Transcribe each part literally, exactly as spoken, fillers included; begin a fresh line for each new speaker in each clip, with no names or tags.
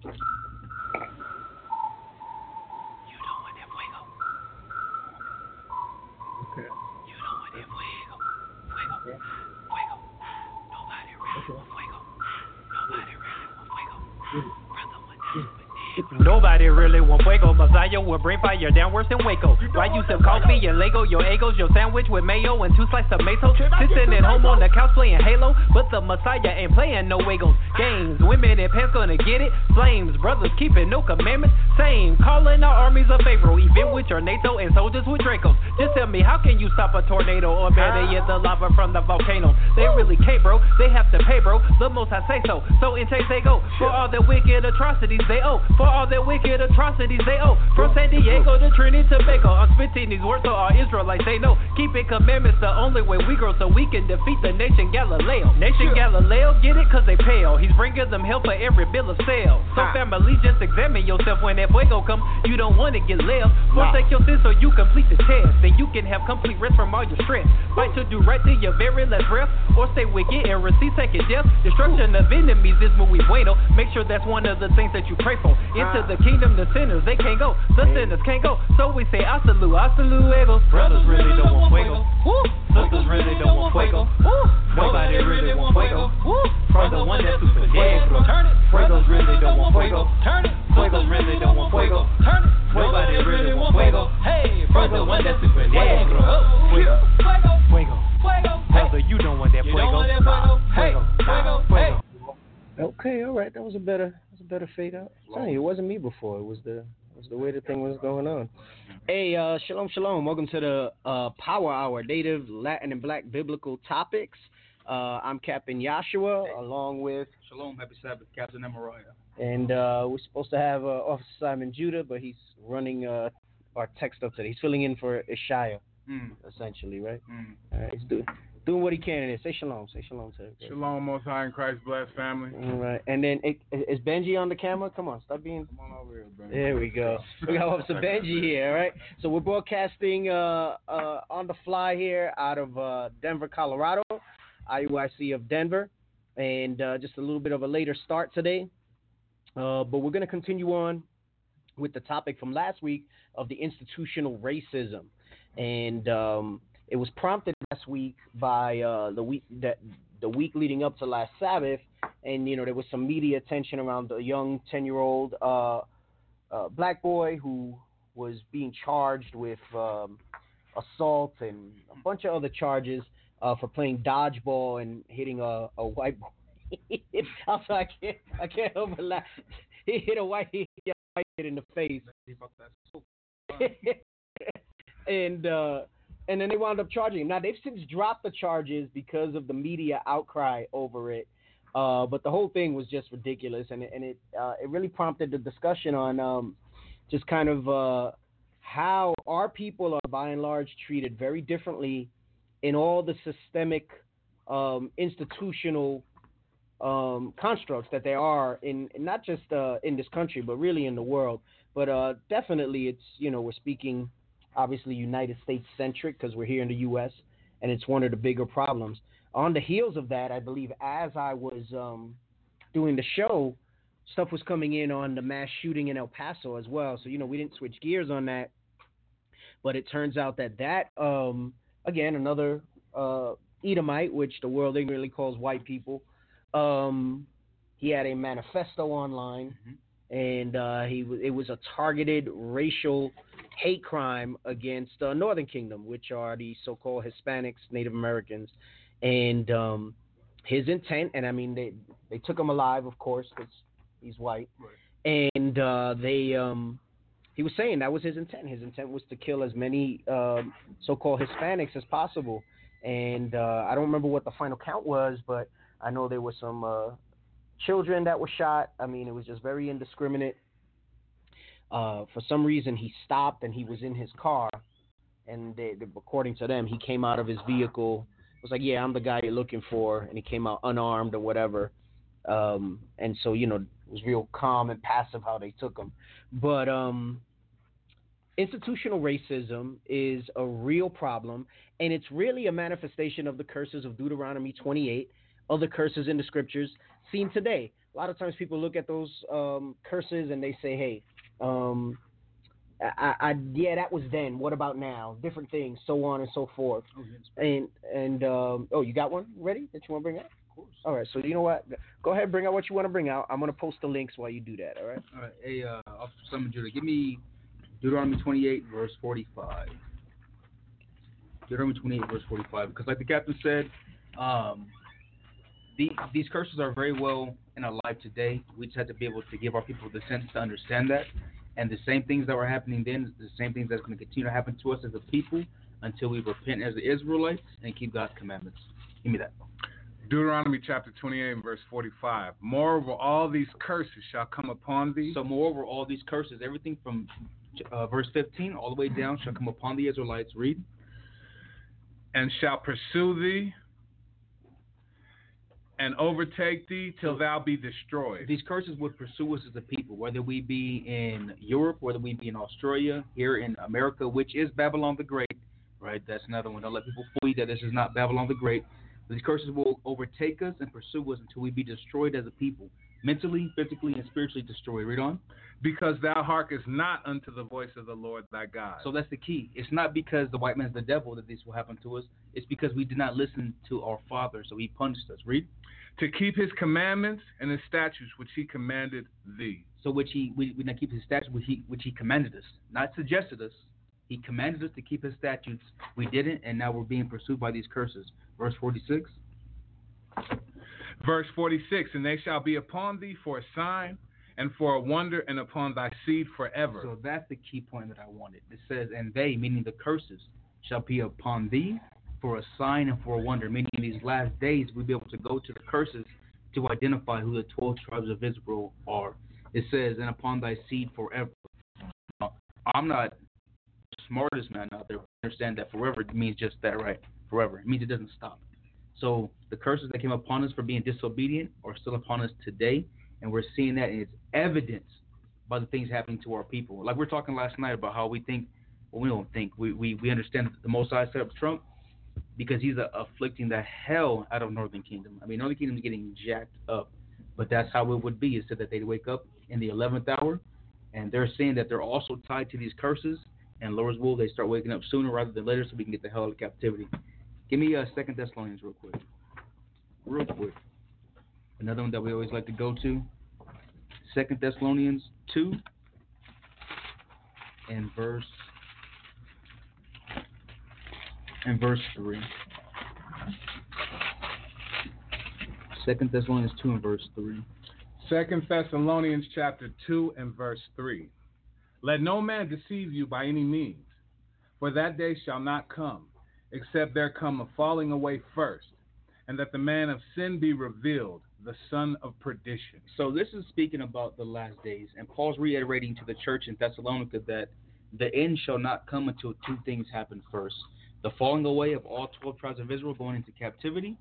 Okay.
You know what that fuego, fuego,
Okay.
fuego. Nobody really
Okay.
want fuego. Nobody really want fuego.
Get it.
Brother, what
Get
that's
it.
what
Get
nigga. Nobody really want fuego. Messiah will bring fire down worse than Waco. Why you sip coffee and Lego? Your egos, your sandwich with mayo and two slices of tomato. Sitting at home on the couch playing Halo, but the Messiah ain't playing no Wagos. Games, women in pants gonna get it. Flames, brothers keeping no commandments. Same, calling our armies of Pharaoh. Even with your NATO and soldiers with Dracos. Just tell me, how can you stop a tornado or better yet the lava from the volcano? They really can't, bro. They have to pay, bro. The most I say so. So in chase they go. For all their wicked atrocities they owe. For all their wicked atrocities they owe. From San Diego to Trinidad to Tobago. I'm spitting these words so all Israelites they know. Keeping commandments the only way we grow so we can defeat the nation Galileo. Nation Galileo, get it? Cause they pale. He's bringing them help for every bill of sale. So family, just examine yourself when that fuego come. You don't want to get left. Forsake your sins so you complete the test. Then you can have complete rest from all your stress. Fight to do right to your very last breath. Or stay wicked and receive second death. Destruction of enemies is muy bueno. Make sure that's one of the things that you pray for. Into the kingdom, the sinners, they can't go. The sinners can't go. So we say, hasta luego, hasta luego. Brothers really don't want fuego. Sisters really don't want fuego. Nobody really want fuego. From the one that's super negro. Fuegos really don't want fuego. Fuegos really don't want fuego. Nobody really want fuego. Hey, from the one that's super negro. Fuego, fuego, fuego. Brother, you don't want that fuego. Hey, fuego, fuego.
Okay, all right. That was a better, that was a better fade out. I'm telling you, it wasn't me before. It was the, it was the way the thing was going on. Hey, uh, shalom, shalom. Welcome to the uh, Power Hour, Native, Latin, and Black Biblical Topics. Uh, I'm Captain Yashua, along with
Shalom, happy Sabbath, Captain Amariah.
And uh, we're supposed to have uh, Officer Simon Judah, but he's running uh, our tech stuff today. He's filling in for Ishaya,
Mm.
essentially, right?
Mm.
All right, he's doing doing what he can in it. Say shalom. Say shalom to everybody.
Shalom, Most High in Christ, blessed family.
All right, and then it, is Benji on the camera? Come on, stop being.
Come on over here, Benji.
There we go. We got Officer Benji here, all right? So we're broadcasting uh, uh, on the fly here out of uh, Denver, Colorado, I U I C of Denver, and uh, just a little bit of a later start today. Uh, but we're going to continue on with the topic from last week of the institutional racism. And um, it was prompted last week by uh, the week that the week leading up to last Sabbath. And, you know, there was some media attention around the young ten-year-old uh, uh, black boy who was being charged with um, assault and a bunch of other charges uh, for playing dodgeball and hitting a, a white boy. I'm sorry, I can't, I can't help but laugh. He hit a white, he hit a white kid in the face, and uh, and then they wound up charging him. Now they've since dropped the charges because of the media outcry over it. Uh, but the whole thing was just ridiculous, and it, and it uh, it really prompted the discussion on um, just kind of uh, how our people are by and large treated very differently in all the systemic, um, institutional Um, constructs that there are in not just uh, in this country, but really in the world. But uh, definitely, it's you know we're speaking obviously United States centric because we're here in the U S and it's one of the bigger problems. On the heels of that, I believe as I was um, doing the show, stuff was coming in on the mass shooting in El Paso as well. So you know we didn't switch gears on that, but it turns out that that um, again another uh, Edomite, which the world ignorantly calls white people. Um, he had a manifesto online, mm-hmm. and uh, he w- it was a targeted racial hate crime against uh, Northern Kingdom, which are the so-called Hispanics, Native Americans, and um, his intent, and I mean they they took him alive, of course, because he's white, right. and uh, they um, he was saying that was his intent. His intent was to kill as many um, so-called Hispanics as possible, and uh, I don't remember what the final count was, but I know there were some uh, children that were shot. I mean, it was just very indiscriminate. Uh, for some reason, he stopped and he was in his car. And they, they, according to them, he came out of his vehicle. It was like, yeah, I'm the guy you're looking for. And he came out unarmed or whatever. Um, and so, you know, it was real calm and passive how they took him. But um, institutional racism is a real problem. And it's really a manifestation of the curses of Deuteronomy twenty-eight. Other curses in the scriptures seen today. a lot of times people look at those um, curses and they say, hey, um, I, I, yeah, that was then. What about now? Different things, so on and so forth.
Oh, yes.
And and um, oh, you got one ready that you want to bring out?
Of course.
All right. So you know what? Go ahead, bring out what you want to bring out. I'm gonna post the links while you do that. All right.
All right. Hey, uh, Officer Summon Judah, give me Deuteronomy twenty-eight, verse forty-five. Deuteronomy twenty-eight, verse forty-five. Because, like the captain said, um, the, these curses are very well in our life today. We just have to be able to give our people the sense to understand that. And the same things that were happening then is the same things that's going to continue to happen to us as a people until we repent as the Israelites and keep God's commandments. Give me that.
Deuteronomy chapter twenty-eight and verse forty-five. Moreover, all these curses shall come upon thee.
So, moreover, all these curses, everything from uh, verse fifteen all the way down, shall come upon the Israelites. Read.
And shall pursue thee and overtake thee till thou be destroyed.
These curses would pursue us as a people, whether we be in Europe, whether we be in Australia, here in America, which is Babylon the Great, right? That's another one. Don't let people fool you that this is not Babylon the Great. These curses will overtake us and pursue us until we be destroyed as a people, mentally, physically, and spiritually destroyed. Read on.
Because thou hearkest not unto the voice of the Lord thy God.
So that's the key. It's not because the white man's the devil that this will happen to us. It's because we did not listen to our Father, so he punished us. Read.
To keep his commandments and his statutes which he commanded thee.
So which he we, we not keep his statutes which he which he commanded us, not suggested us. He commanded us to keep his statutes. We didn't, and now we're being pursued by these curses. Verse forty-six.
Verse forty-six. And they shall be upon thee for a sign and for a wonder, and upon thy seed forever.
So that's the key point that I wanted. It says, and they, meaning the curses, shall be upon thee for a sign and for a wonder, meaning in these last days we'll be able to go to the curses to identify who the twelve tribes of Israel are. It says, and upon thy seed forever. Now, I'm not the smartest man out there, but I understand that forever means just that, right? Forever. It means it doesn't stop. So the curses that came upon us for being disobedient are still upon us today, and we're seeing that, and it's evidenced by the things happening to our people. Like we were talking last night about how we think, well, we don't think, we, we, we understand that the Most High set up Trump because he's uh, afflicting the hell out of Northern Kingdom. I mean, Northern Kingdom is getting jacked up, but that's how it would be. It said that they'd wake up in the eleventh hour, and they're saying that they're also tied to these curses, and Lord's will, they start waking up sooner rather than later so we can get the hell out of captivity. Give me uh, Second Thessalonians real quick. Real quick. Another one that we always like to go to. Second Thessalonians two and verse and verse three. Second Thessalonians two and verse three.
Second Thessalonians chapter two and verse three. Let no man deceive you by any means, for that day shall not come, except there come a falling away first, and that the man of sin be revealed, the son of perdition.
So this is speaking about the last days, and Paul's reiterating to the church in Thessalonica that the end shall not come until two things happen first. The falling away of all twelve tribes of Israel going into captivity,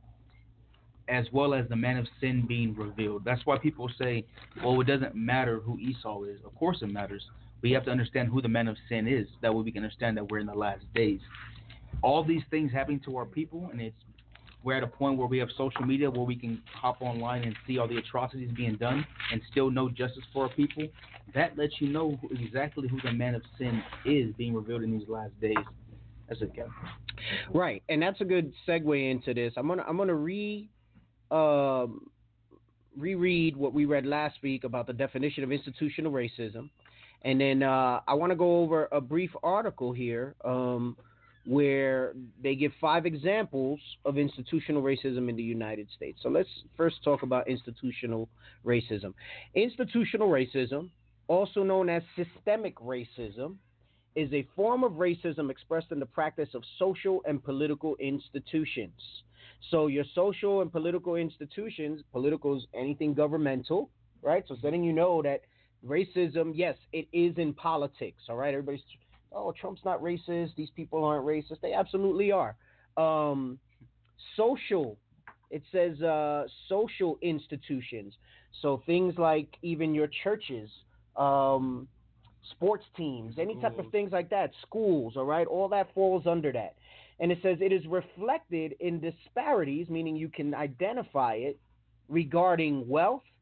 as well as the man of sin being revealed. That's why people say, well, it doesn't matter who Esau is. Of course it matters. We have to understand who the man of sin is. That way we can understand that we're in the last days. All these things happening to our people, and it's we're at a point where we have social media where we can hop online and see all the atrocities being done and still know justice for our people. That lets you know who, exactly who the man of sin is being revealed in these last days. That's it, Kevin.
Right, and that's a good segue into this. I'm gonna I'm gonna re um, reread what we read last week about the definition of institutional racism, and then uh, I want to go over a brief article here. Um, where they give five examples of institutional racism in the United States. So let's first talk about institutional racism. Institutional racism, also known as systemic racism, is a form of racism expressed in the practice of social and political institutions. So your social and political institutions, political is anything governmental, right? So it's letting you know that racism, yes, it is in politics, all right? Everybody's oh, Trump's not racist, these people aren't racist. They absolutely are. Um, social, it says uh, social institutions. So things like even your churches, um, sports teams, any type of things like that, schools, all right, all that falls under that. And it says it is reflected in disparities, meaning you can identify it regarding wealth,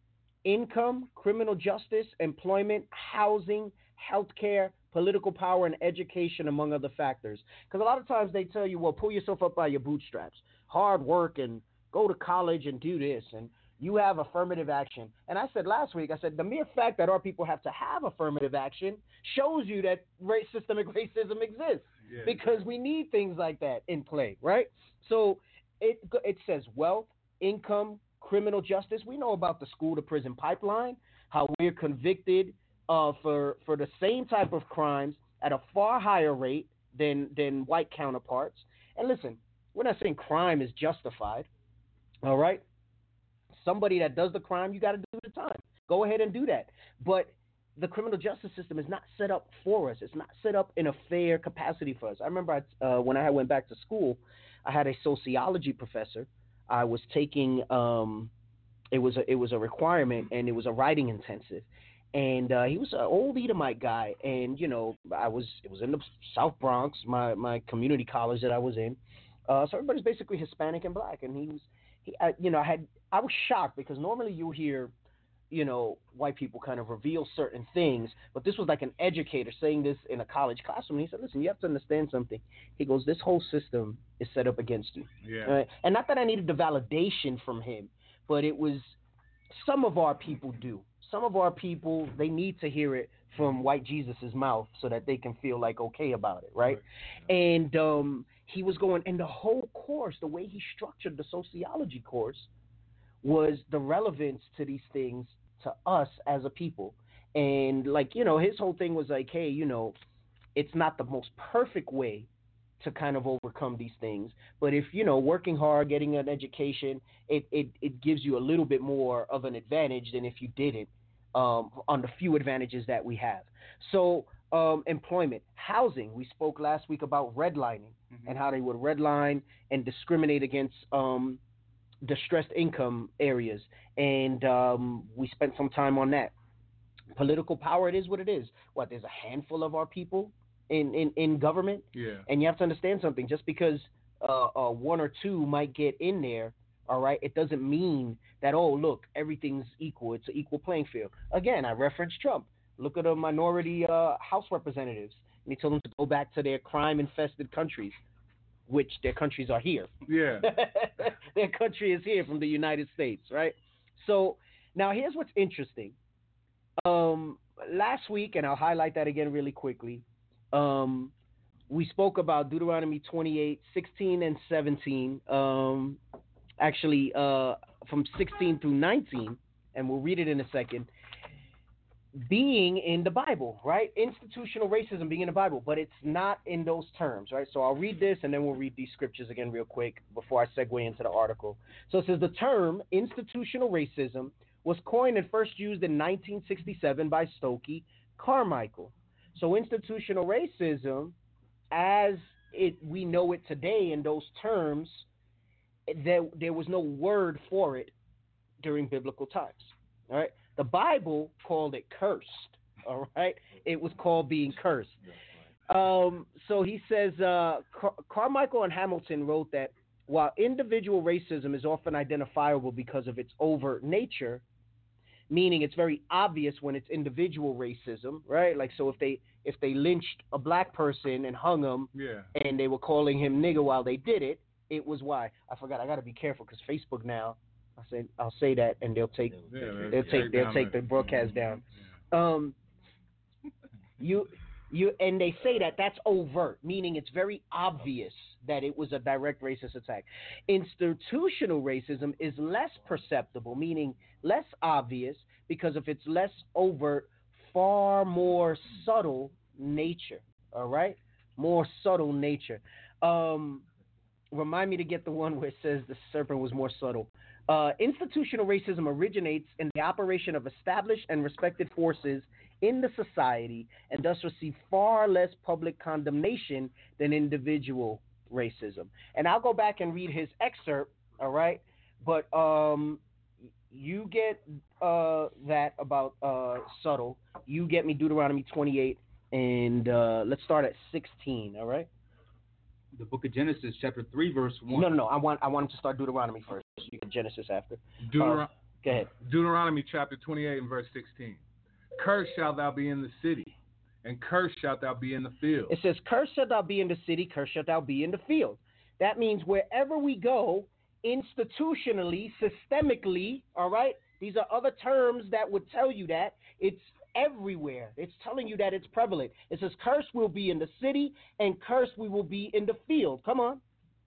income, criminal justice, employment, housing, healthcare, political power, and education, among other factors. Because a lot of times they tell you, well, pull yourself up by your bootstraps, hard work, and go to college and do this, and you have affirmative action. And I said last week, I said the mere fact that our people have to have affirmative action shows you that race, systemic racism exists, yeah, because we need things like that in play, right? So it it says wealth, income, criminal justice. We know about the school to prison pipeline, how we're convicted uh, for for the same type of crimes at a far higher rate than than white counterparts. And listen, we're not saying crime is justified, all right? Somebody that does the crime, you got to do the time. Go ahead and do that. But the criminal justice system is not set up for us. It's not set up in a fair capacity for us. I remember I, uh, when I went back to school, I had a sociology professor. I was taking um, it was a, it was a requirement, and it was a writing intensive. And uh, he was an old Edomite guy, and you know, I was it was in the South Bronx, my my community college that I was in. Uh, so everybody's basically Hispanic and black, and he was. He, I, you know, I had I was shocked because normally you hear, you know, white people kind of reveal certain things, but this was like an educator saying this in a college classroom. He said, "Listen, you have to understand something." He goes, "This whole system is set up against you."
Yeah.
Right? And not that I needed the validation from him, but it was some of our people do. Some of our people, they need to hear it from white Jesus's mouth so that they can feel like okay about it, right? right. And um, he was going, and the whole course, the way he structured the sociology course was the relevance to these things to us as a people. And like, you know, his whole thing was like, hey, you know, it's not the most perfect way to kind of overcome these things, but if, you know, working hard, getting an education, it, it, it gives you a little bit more of an advantage than if you didn't. Um, on the few advantages that we have. So um, employment, housing, we spoke last week about redlining mm-hmm. and how they would redline and discriminate against um, distressed income areas. And um, we spent some time on that. Political power, it is what it is. What, there's a handful of our people in, in, in government?
Yeah.
And you have to understand something. Just because uh, uh, one or two might get in there, all right, it doesn't mean that, oh, look, everything's equal. It's an equal playing field. Again, I referenced Trump. Look at the minority uh, House representatives. And he told them to go back to their crime-infested countries, which their countries are here.
Yeah.
Their country is here from the United States, right? So now here's what's interesting. Um, last week, and I'll highlight that again really quickly, um, we spoke about Deuteronomy twenty-eight, sixteen, and seventeen. Um Actually, uh, from sixteen through nineteen, and we'll read it in a second, being in the Bible, right? Institutional racism being in the Bible, but it's not in those terms, right? So I'll read this, and then we'll read these scriptures again real quick before I segue into the article. So it says, the term institutional racism was coined and first used in nineteen sixty-seven by Stokely Carmichael. So institutional racism, as it we know it today in those terms, There, there was no word for it during biblical times. All right, the Bible called it cursed. All right, it was called being cursed. Um, so he says uh, Car- Carmichael and Hamilton wrote that while individual racism is often identifiable because of its overt nature, meaning it's very obvious when it's individual racism, right? Like, so if they if they lynched a black person and hung him,
yeah.
and they were calling him nigger while they did it. It was why I forgot. I got to be careful because Facebook now. I say I'll say that, and they'll take
yeah,
they'll take they'll take the broadcast down. Um, you you and they say that that's overt, meaning it's very obvious that it was a direct racist attack. Institutional racism is less perceptible, meaning less obvious because of its less overt, far more subtle nature. All right, more subtle nature. Um, Remind me to get the one where it says the serpent was more subtle. Uh, institutional racism originates in the operation of established and respected forces in the society and thus receive far less public condemnation than individual racism. And I'll go back and read his excerpt, all right? But um, you get uh, that about uh, subtle. You get me Deuteronomy twenty-eight, and uh, let's start at sixteen, all right?
The book of Genesis, chapter three, verse one.
No, no, no. I want I want him to start Deuteronomy first. You get Genesis after.
Deuteron-
uh, Go ahead.
Deuteronomy chapter twenty-eight and verse sixteen. Cursed shalt thou be in the city, and cursed shalt thou be in the field.
It says, cursed shalt thou be in the city, cursed shalt thou be in the field. That means wherever we go, institutionally, systemically, all right? These are other terms that would tell you that. It's everywhere. It's telling you that it's prevalent. It says, cursed will be in the city, and cursed we will be in the field. Come on.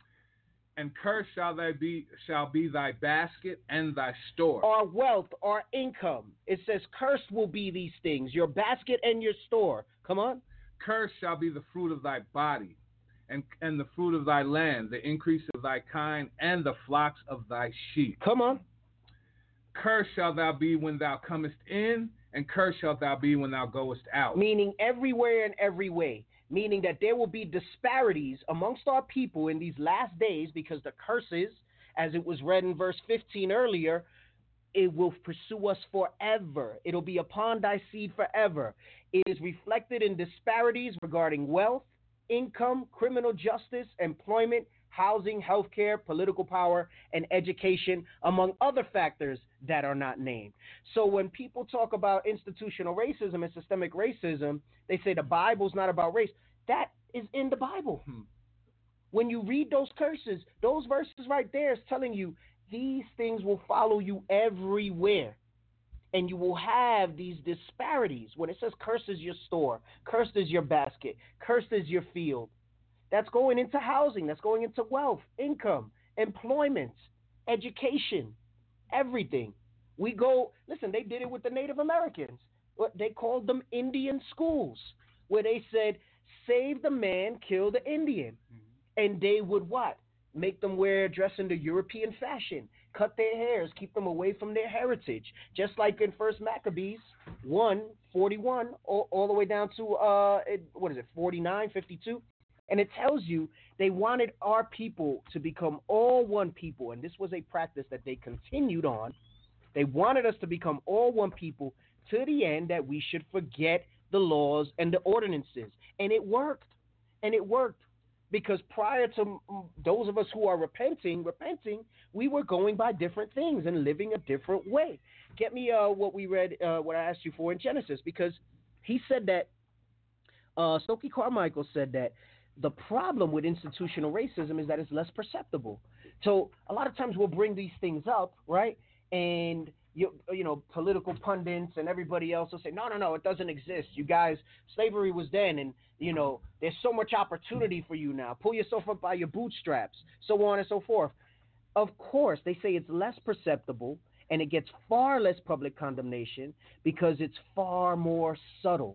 And cursed shall thy be shall be thy basket and thy store.
Our wealth, our income. It says, cursed will be these things, your basket and your store. Come on.
Cursed shall be the fruit of thy body, and, and the fruit of thy land, the increase of thy kind, and the flocks of thy sheep.
Come on.
Cursed shalt thou be when thou comest in, and cursed shalt thou be when thou goest out.
Meaning everywhere and every way. Meaning that there will be disparities amongst our people in these last days because the curses, as it was read in verse fifteen earlier, it will pursue us forever. It'll be upon thy seed forever. It is reflected in disparities regarding wealth, income, criminal justice, employment, housing, healthcare, political power, and education, among other factors that are not named. So when people talk about institutional racism and systemic racism, they say the Bible's not about race. That is in the Bible. Hmm. When you read those curses, those verses right there is telling you these things will follow you everywhere. And you will have these disparities. When it says cursed is your store, cursed is your basket, cursed is your field, that's going into housing, that's going into wealth, income, employment, education, everything. We go, listen, they did it with the Native Americans. They called them Indian schools, where they said, save the man, kill the Indian. Mm-hmm. And they would what? Make them wear, dress in the European fashion, cut their hairs, keep them away from their heritage. Just like in First Maccabees one forty-one, all, all the way down to, uh, what is it, forty-nine, fifty-two? And it tells you they wanted our people to become all one people. And this was a practice that they continued on. They wanted us to become all one people to the end that we should forget the laws and the ordinances. And it worked. And it worked. Because prior to those of us who are repenting, repenting, we were going by different things and living a different way. Get me uh, what we read, uh, what I asked you for in Genesis, because he said that, uh, Stokely Carmichael said that the problem with institutional racism is that it's less perceptible. So a lot of times we'll bring these things up, right? And you, you know, political pundits and everybody else will say, no, no, no, it doesn't exist. You guys, slavery was then, and, you know, there's so much opportunity for you now. Pull yourself up by your bootstraps, so on and so forth. Of course, they say it's less perceptible, and it gets far less public condemnation because it's far more subtle.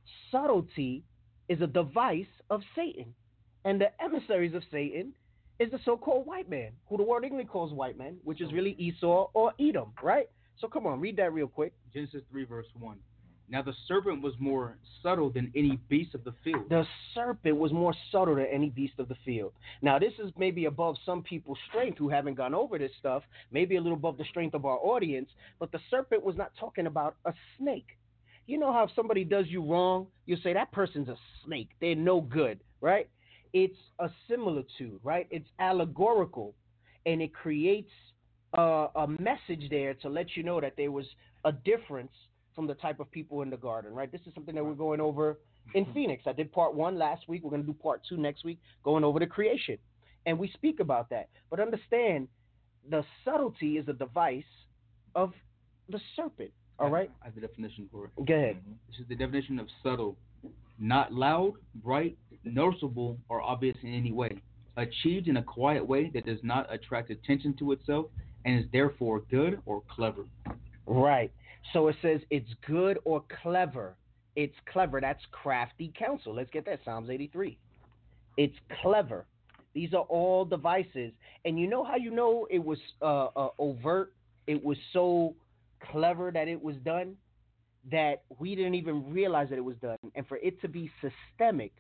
Subtlety is a device of Satan, and the emissaries of Satan is the so-called white man, who the word English calls white man, which is really Esau or Edom, right? So come on, read that real quick.
Genesis three, verse one. Now the serpent was more subtle than any beast of the field.
The serpent was more subtle than any beast of the field. Now this is maybe above some people's strength who haven't gone over this stuff, maybe a little above the strength of our audience, but the serpent was not talking about a snake. You know how if somebody does you wrong, you say that person's a snake. They're no good, right? It's a similitude, right? It's allegorical, and it creates a, a message there to let you know that there was a difference from the type of people in the garden, right? This is something that we're going over in Phoenix. I did part one last week. We're going to do part two next week, going over the creation. And we speak about that. But understand, the subtlety is a device of the serpent. All right?
I have the definition for it.
Go ahead.
This is the definition of subtle. Not loud, bright, noticeable, or obvious in any way. Achieved in a quiet way that does not attract attention to itself and is therefore good or clever.
Right. So it says it's good or clever. It's clever. That's crafty counsel. Let's get that. Psalms eighty-three. It's clever. These are all devices. And you know how you know it was uh, uh, overt? It was so clever that it was done that we didn't even realize that it was done. And for it to be systemic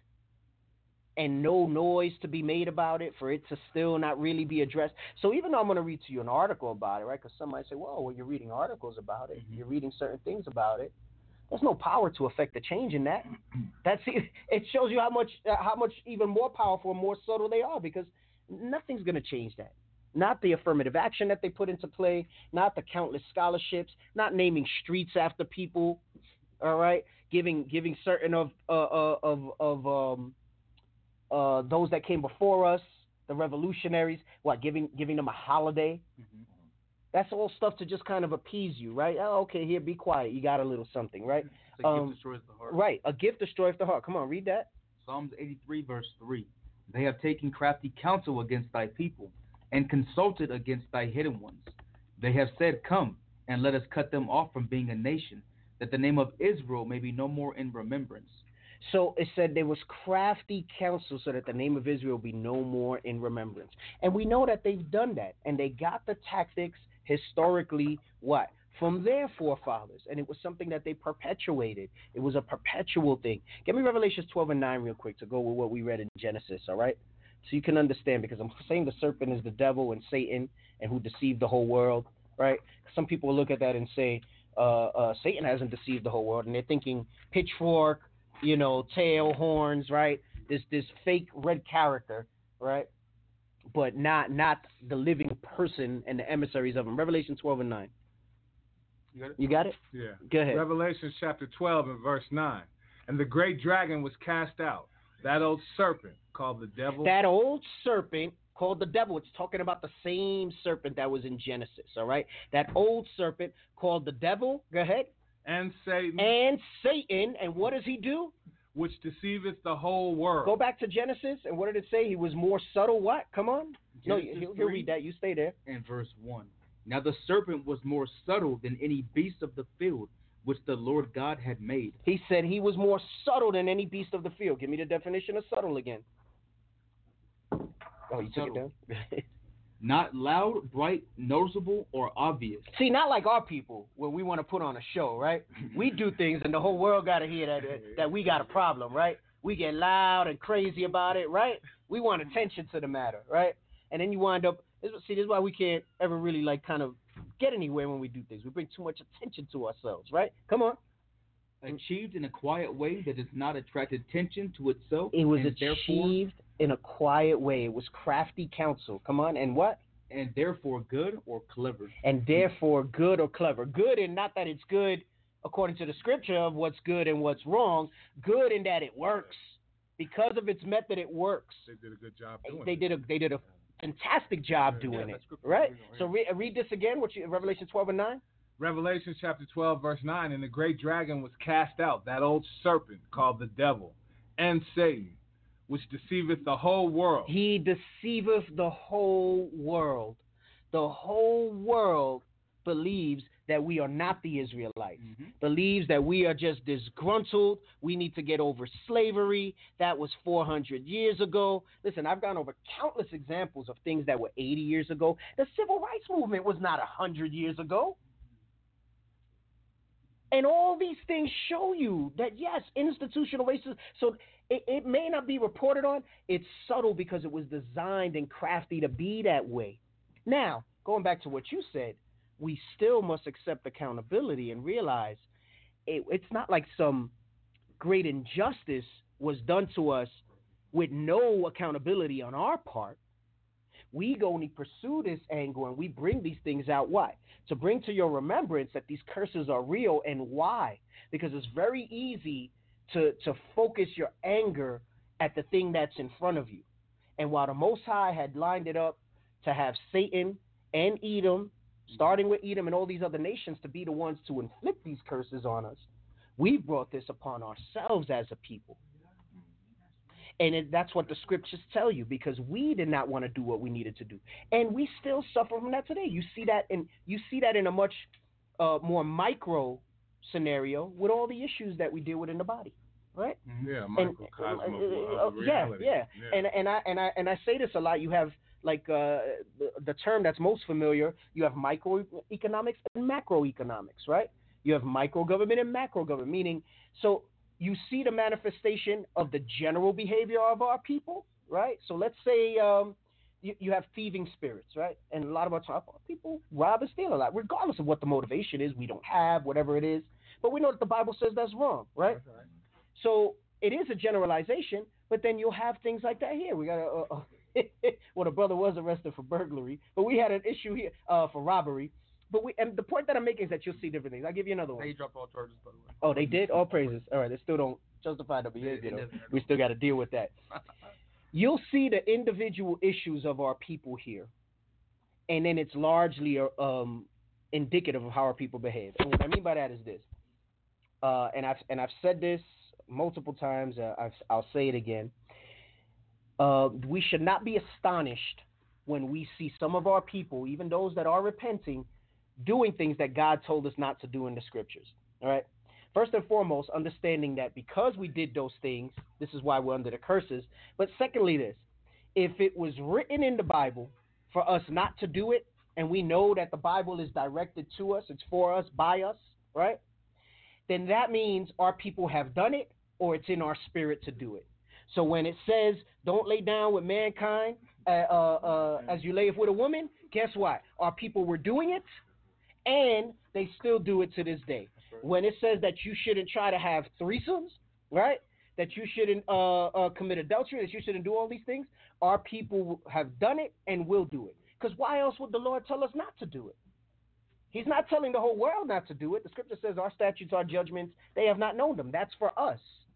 and no noise to be made about it, for it to still not really be addressed. So even though I'm going to read to you an article about it, right? Because some might say, well, well, you're reading articles about it. You're reading certain things about it. There's no power to affect the change in that. That's it shows you how much uh, how much even more powerful and more subtle they are, because nothing's going to change that. not the affirmative action that they put into play, not the countless scholarships, not naming streets after people, all right, giving giving certain of uh, uh, of of um, uh, those that came before us, the revolutionaries, what giving giving them a holiday. Mm-hmm. That's all stuff to just kind of appease you, right? Oh, okay, here, be quiet. You got a little something, right?
A
um,
gift destroys the heart.
Right, a gift destroys the heart. Come on, read that.
Psalms eighty-three, verse three. They have taken crafty counsel against thy people, and consulted against thy hidden ones. They have said, come, and let us cut them off from being a nation, that the name of Israel may be no more in remembrance.
So it said there was crafty counsel so that the name of Israel be no more in remembrance. And we know that they've done that, and they got the tactics historically, what? From their forefathers, and it was something that they perpetuated. It was a perpetual thing. Give me Revelations twelve and nine real quick to go with what we read in Genesis, all right? So you can understand, because I'm saying the serpent is the devil and Satan and who deceived the whole world, right? Some people look at that and say uh, uh, Satan hasn't deceived the whole world, and they're thinking pitchfork, you know, tail, horns, right? This this fake red character, right? But not not the living person and the emissaries of him. Revelation twelve and nine.
You got it?
You got it?
Yeah.
Go ahead.
Revelation chapter twelve and verse nine. And the great dragon was cast out, that old serpent called the devil.
That old serpent called the devil. It's talking about the same serpent that was in Genesis, all right? That old serpent called the devil. Go ahead.
And Satan.
And Satan. And what does he do?
Which deceiveth the whole world.
Go back to Genesis, and what did it say? He was more subtle. What? Come on.
Genesis
no, he'll, he'll read that. You stay there.
And verse one. Now the serpent was more subtle than any beast of the field which the Lord God had made.
He said he was more subtle than any beast of the field. Give me the definition of subtle again. Oh, you took it down?
Not loud, bright, noticeable, or obvious.
See, not like our people, where we want to put on a show, right? We do things, and the whole world got to hear that that we got a problem, right? We get loud and crazy about it, right? We want attention to the matter, right? And then you wind up, see, this is why we can't ever really, like, kind of get anywhere when we do things. We bring too much attention to ourselves, right? Come on.
Achieved in a quiet way that does not attract attention to itself.
It was
and
achieved in a quiet way. It was crafty counsel. Come on. And what?
And therefore good or clever.
And therefore good or clever. Good in not that it's good according to the scripture of what's good and what's wrong. Good in that it works. Because of its method, it works.
They did a good job doing
they
it.
Did a, they did a fantastic job doing
yeah,
it. Right? So re- read this again, what you, Revelation twelve and nine.
Revelation chapter twelve, verse nine. And the great dragon was cast out, that old serpent called the devil, and Satan, which deceiveth the whole world.
He deceiveth the whole world. The whole world believes that we are not the Israelites, mm-hmm. believes that we are just disgruntled. We need to get over slavery. That was four hundred years ago. Listen, I've gone over countless examples of things that were eighty years ago. The civil rights movement was not one hundred years ago. And all these things show you that, yes, institutional racism, so it, it may not be reported on. It's subtle because it was designed and crafty to be that way. Now, going back to what you said, we still must accept accountability and realize it, it's not like some great injustice was done to us with no accountability on our part. We go and pursue this angle and we bring these things out. Why? To bring to your remembrance that these curses are real. And why? Because it's very easy to, to focus your anger at the thing that's in front of you. And while the Most High had lined it up to have Satan and Edom, starting with Edom and all these other nations, to be the ones to inflict these curses on us, we brought this upon ourselves as a people. And it, that's what the scriptures tell you, because we did not want to do what we needed to do, and we still suffer from that today. You see that in you see that in a much uh, more micro scenario with all the issues that we deal with in the body, right?
Yeah,
and,
microcosm
uh,
of
yeah,
reality.
yeah, yeah. And and I and I and I say this a lot. You have like uh, the, the term that's most familiar. You have microeconomics and macroeconomics, right? You have micro government and macro government, meaning so. You see the manifestation of the general behavior of our people, right? So let's say um, you, you have thieving spirits, right? And a lot of our time, people rob and steal a lot, regardless of what the motivation is. We don't have, whatever it is. But we know that the Bible says that's wrong, right? That's right. So it is a generalization, but then you'll have things like that here. We got a, a, well, the brother was arrested for burglary, but we had an issue here uh, for robbery. But we, and the point that I'm making is that you'll see different things. I'll give you another one.
They dropped all charges, by the way.
Oh, they did? All praises. All right, they still don't justify the behavior, though. We still got to deal with that. You'll see the individual issues of our people here, and then it's largely um, indicative of how our people behave. And what I mean by that is this, uh, and I've and I've said this multiple times. Uh, I've, I'll say it again. Uh, we should not be astonished when we see some of our people, even those that are repenting, doing things that God told us not to do in the scriptures. All right. First and foremost, understanding that because we did those things, this is why we're under the curses. But secondly, this, if it was written in the Bible for us not to do it, and we know that the Bible is directed to us, it's for us, by us, right? Then that means our people have done it, or it's in our spirit to do it. So when it says, don't lay down with mankind uh, uh, uh, as you lay with a woman, guess what? Our people were doing it, and they still do it to this day. Right. When it says that you shouldn't try to have threesomes, right? That you shouldn't uh, uh, commit adultery, that you shouldn't do all these things, our people have done it and will do it. Because why else would the Lord tell us not to do it? He's not telling the whole world not to do it. The scripture says our statutes, our judgments, they have not known them. That's for us.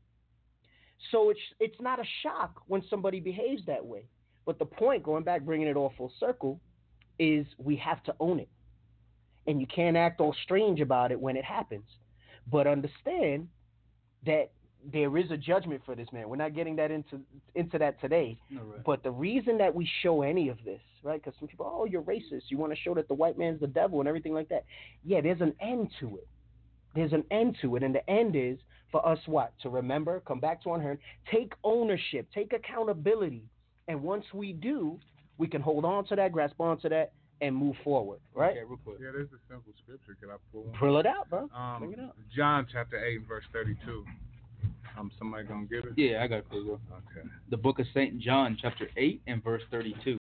So it's it's not a shock when somebody behaves that way. But the point, going back, bringing it all full circle, is we have to own it. And you can't act all strange about it when it happens. But understand that there is a judgment for this man. We're not getting that into into that today. No, right. But the reason that we show any of this, right? Because some people, oh, you're racist. You want to show that the white man's the devil and everything like that. Yeah, there's an end to it. There's an end to it. And the end is for us what? To remember, come back to unheard, take ownership, take accountability. And once we do, we can hold on to that, grasp on to that, and move forward, right?
Okay, real quick. Yeah, there's a simple scripture. Can I pull one?
Pull it out, bro.
Um,
Bring it out.
John chapter eight, verse thirty-two. Um, somebody gonna get it?
Yeah, I got it, bro.
Okay.
The book of Saint John, chapter eight, and verse thirty-two.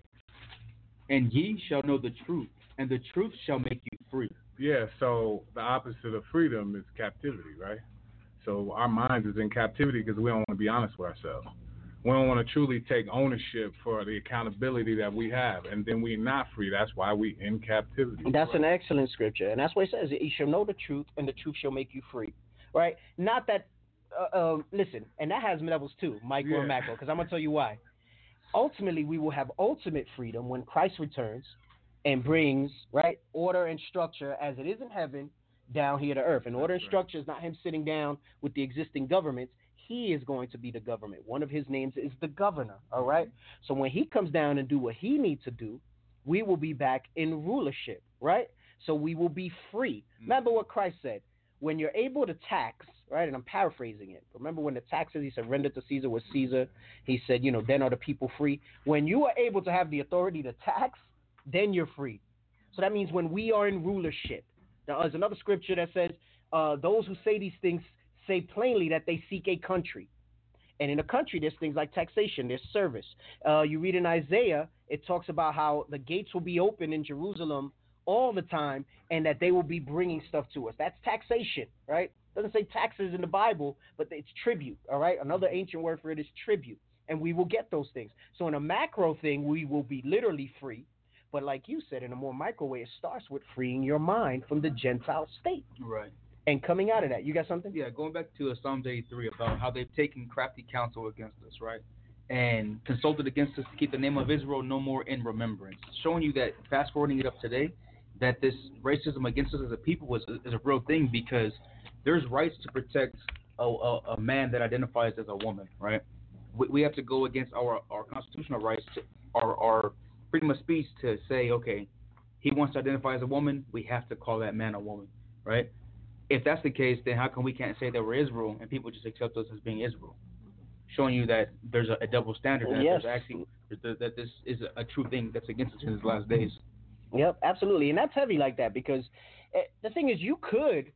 And ye shall know the truth, and the truth shall make you free.
Yeah, so the opposite of freedom is captivity, right? So our minds is in captivity because we don't want to be honest with ourselves. We don't want to truly take ownership for the accountability that we have, and then we're not free. That's why we're in captivity.
That's right? An excellent scripture, and that's what it says. You shall know the truth, and the truth shall make you free, right? Not that, uh, uh, listen, and that has levels too, micro yeah. and macro, because I'm going to tell you why. Ultimately, we will have ultimate freedom when Christ returns and brings, right, order and structure as it is in heaven down here to earth. And order and structure is not him sitting down with the existing governments. He is going to be the government. One of his names is the governor, all right? So when he comes down and do what he needs to do, we will be back in rulership, right? So we will be free. Mm-hmm. Remember what Christ said. When you're able to tax, right, and I'm paraphrasing it. Remember when the taxes, he said, render to Caesar what Caesar. He said, you know, then are the people free. When you are able to have the authority to tax, then you're free. So that means when we are in rulership. Now, there's another scripture that says, uh, those who say these things say plainly that they seek a country. And in a country, there's things like taxation, there's service. Uh, you read in Isaiah, it talks about how the gates will be open in Jerusalem all the time and that they will be bringing stuff to us. That's taxation, right? It doesn't say taxes in the Bible, but it's tribute, all right? Another ancient word for it is tribute. And we will get those things. So in a macro thing, we will be literally free. But like you said, in a more micro way, it starts with freeing your mind from the Gentile state.
Right.
And coming out of that, you got something?
Yeah, going back to uh, Psalms eighty-three about how they've taken crafty counsel against us, right? And consulted against us to keep the name of Israel no more in remembrance. Showing you that, fast forwarding it up today, that this racism against us as a people was, is a real thing because there's rights to protect a, a, a man that identifies as a woman, right? We, we have to go against our, our constitutional rights, to, our, our freedom of speech to say, okay, he wants to identify as a woman, we have to call that man a woman, right? If that's the case, then how come we can't say that we're Israel and people just accept us as being Israel? Showing you that there's a, a double standard, that
yes.
there's actually that this is a, a true thing that's against us in these last days.
Yep, absolutely, and that's heavy like that because it, the thing is, you could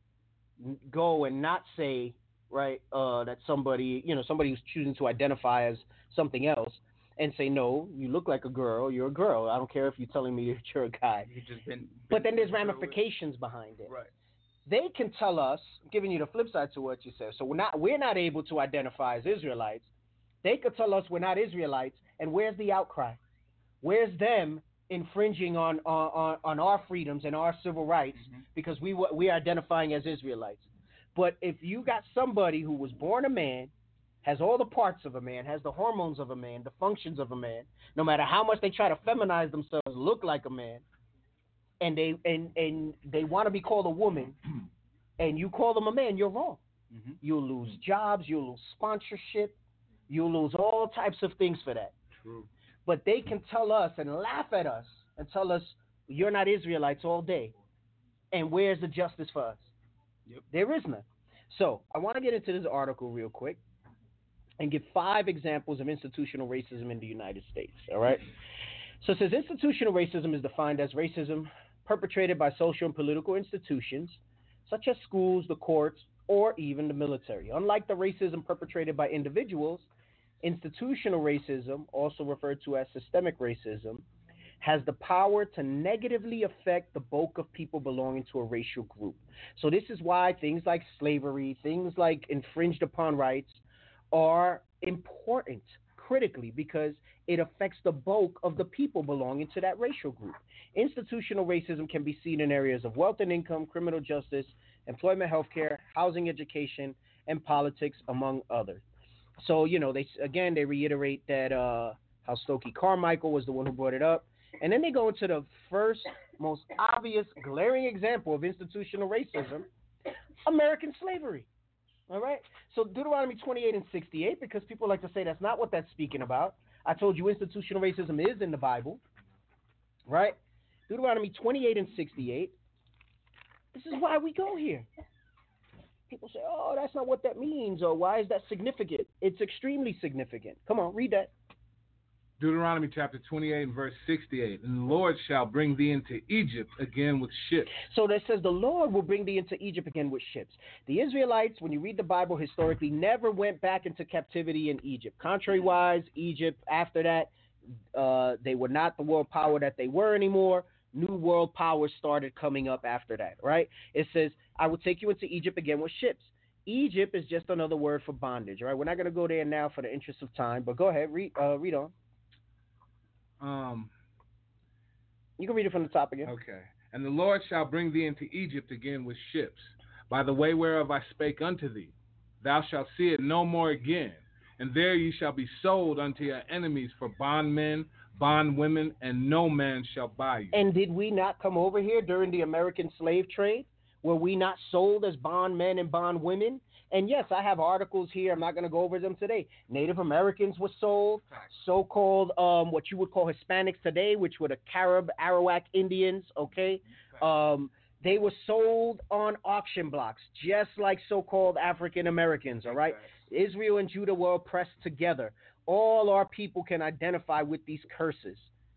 go and not say right uh, that somebody, you know, somebody who's choosing to identify as something else, and say, no, you look like a girl, you're a girl. I don't care if you're telling me that you're a guy.
You've just been, been
but then there's ramifications behind it.
Right.
They can tell us, giving you the flip side to what you said. So we're not we're not able to identify as Israelites. They could tell us we're not Israelites And where's the outcry? Where's them infringing on on, on our freedoms and our civil rights mm-hmm. because we we are identifying as Israelites? But if you got somebody who was born a man, has all the parts of a man, has the hormones of a man, the functions of a man, no matter how much they try to feminize themselves, look like a man, and they and, and they want to be called a woman, and you call them a man, you're wrong. Mm-hmm. You'll lose jobs, you'll lose sponsorship, you'll lose all types of things for that.
True.
But they can tell us and laugh at us and tell us, you're not Israelites all day. And where's the justice for us? Yep. There is none. So I want to get into this article real quick and give five examples of institutional racism in the United States. All right. So it says institutional racism is defined as racism perpetrated by social and political institutions, such as schools, the courts, or even the military. Unlike the racism perpetrated by individuals, institutional racism, also referred to as systemic racism, has the power to negatively affect the bulk of people belonging to a racial group. So this is why things like slavery, things like infringed upon rights are important critically, because it affects the bulk of the people belonging to that racial group. Institutional racism can be seen in areas of wealth and income, criminal justice, employment, healthcare, housing, education, and politics, among others. So, you know, they again, they reiterate that uh, how Stokely Carmichael was the one who brought it up. And then they go into the first, most obvious, glaring example of institutional racism, American slavery. All right? So Deuteronomy twenty-eight and sixty-eight, because people like to say that's not what that's speaking about. I told you institutional racism is in the Bible. Right? Deuteronomy twenty-eight and sixty-eight. This is why we go here. People say, oh, that's not what that means, or why is that significant? It's extremely significant. Come on, read that.
Deuteronomy chapter twenty-eight and verse sixty-eight. And the Lord shall bring thee into Egypt again with ships.
So that says the Lord will bring thee into Egypt again with ships. The Israelites, when you read the Bible historically, never went back into captivity in Egypt. Contrary-wise, Egypt, after that, uh, they were not the world power that they were anymore. New world powers started coming up after that, right? It says, I will take you into Egypt again with ships. Egypt is just another word for bondage, right? We're not going to go there now for the interest of time, but go ahead, read, uh, read on.
Um,
you can read it from the top again.
Okay. And the Lord shall bring thee into Egypt again with ships, by the way whereof I spake unto thee. Thou shalt see it no more again. And there ye shall be sold unto your enemies for bondmen, bondwomen, and no man shall buy you.
And did we not come over here during the American slave trade? Were we not sold as bondmen and bondwomen? And yes, I have articles here. I'm not going to go over them today. Native Americans were sold. So-called um, what you would call Hispanics today, which were the Carib, Arawak Indians, okay? Um, they were sold on auction blocks, just like so-called African Americans, all right? Israel and Judah were oppressed together. All our people can identify with these curses.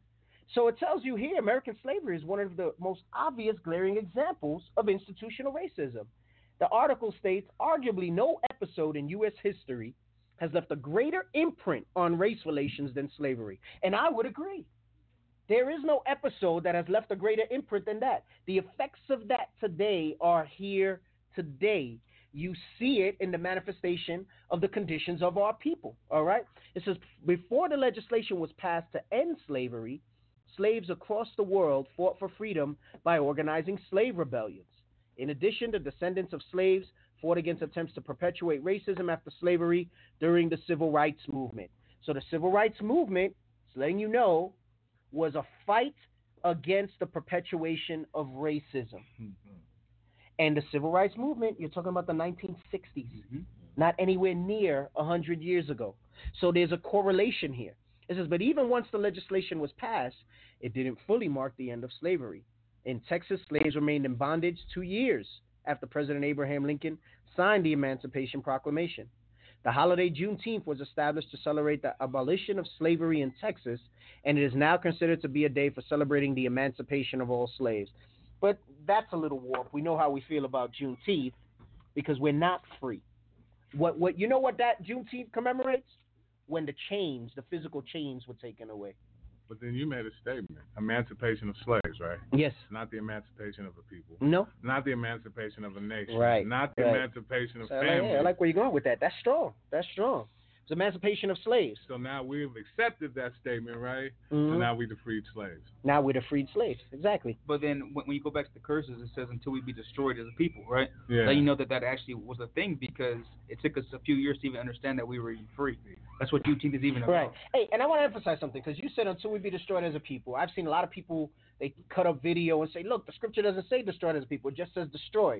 So it tells you here, American slavery is one of the most obvious glaring examples of institutional racism. The article states, arguably no episode in U S history has left a greater imprint on race relations than slavery. And I would agree. There is no episode that has left a greater imprint than that. The effects of that today are here today. You see it in the manifestation of the conditions of our people, all right? It says, before the legislation was passed to end slavery, slaves across the world fought for freedom by organizing slave rebellions. In addition, the descendants of slaves fought against attempts to perpetuate racism after slavery during the Civil Rights Movement. So the Civil Rights Movement, just letting you know, was a fight against the perpetuation of racism. Mm-hmm. And the Civil Rights Movement, you're talking about the nineteen sixties, mm-hmm. not anywhere near one hundred years ago. So there's a correlation here. It says, but even once the legislation was passed, it didn't fully mark the end of slavery. In Texas, slaves remained in bondage two years after President Abraham Lincoln signed the Emancipation Proclamation. The holiday Juneteenth was established to celebrate the abolition of slavery in Texas, and it is now considered to be a day for celebrating the emancipation of all slaves. But that's a little warped. We know how we feel about Juneteenth because we're not free. What what you know what that Juneteenth commemorates? When the chains, the physical chains were taken away.
But then you made a statement. Emancipation of slaves, right?
Yes.
Not the emancipation of a people.
No.
Not the emancipation of a nation.
Right.
Not the
right.
emancipation of
so
families.
I like, yeah, I like where you're going with that. That's strong. That's strong. It's emancipation of slaves.
So now we've accepted that statement, right?
Mm-hmm.
So now we the freed slaves.
Now we're the freed slaves. Exactly.
But then when, when you go back to the curses, it says until we be destroyed as a people, right?
Yeah.
Let you know that that actually was a thing because it took us a few years to even understand that we were free. That's what U T is even about.
Right. Hey, and I want to emphasize something because you said until we be destroyed as a people. I've seen a lot of people, they cut up video and say, look, the scripture doesn't say destroyed as a people. It just says destroyed.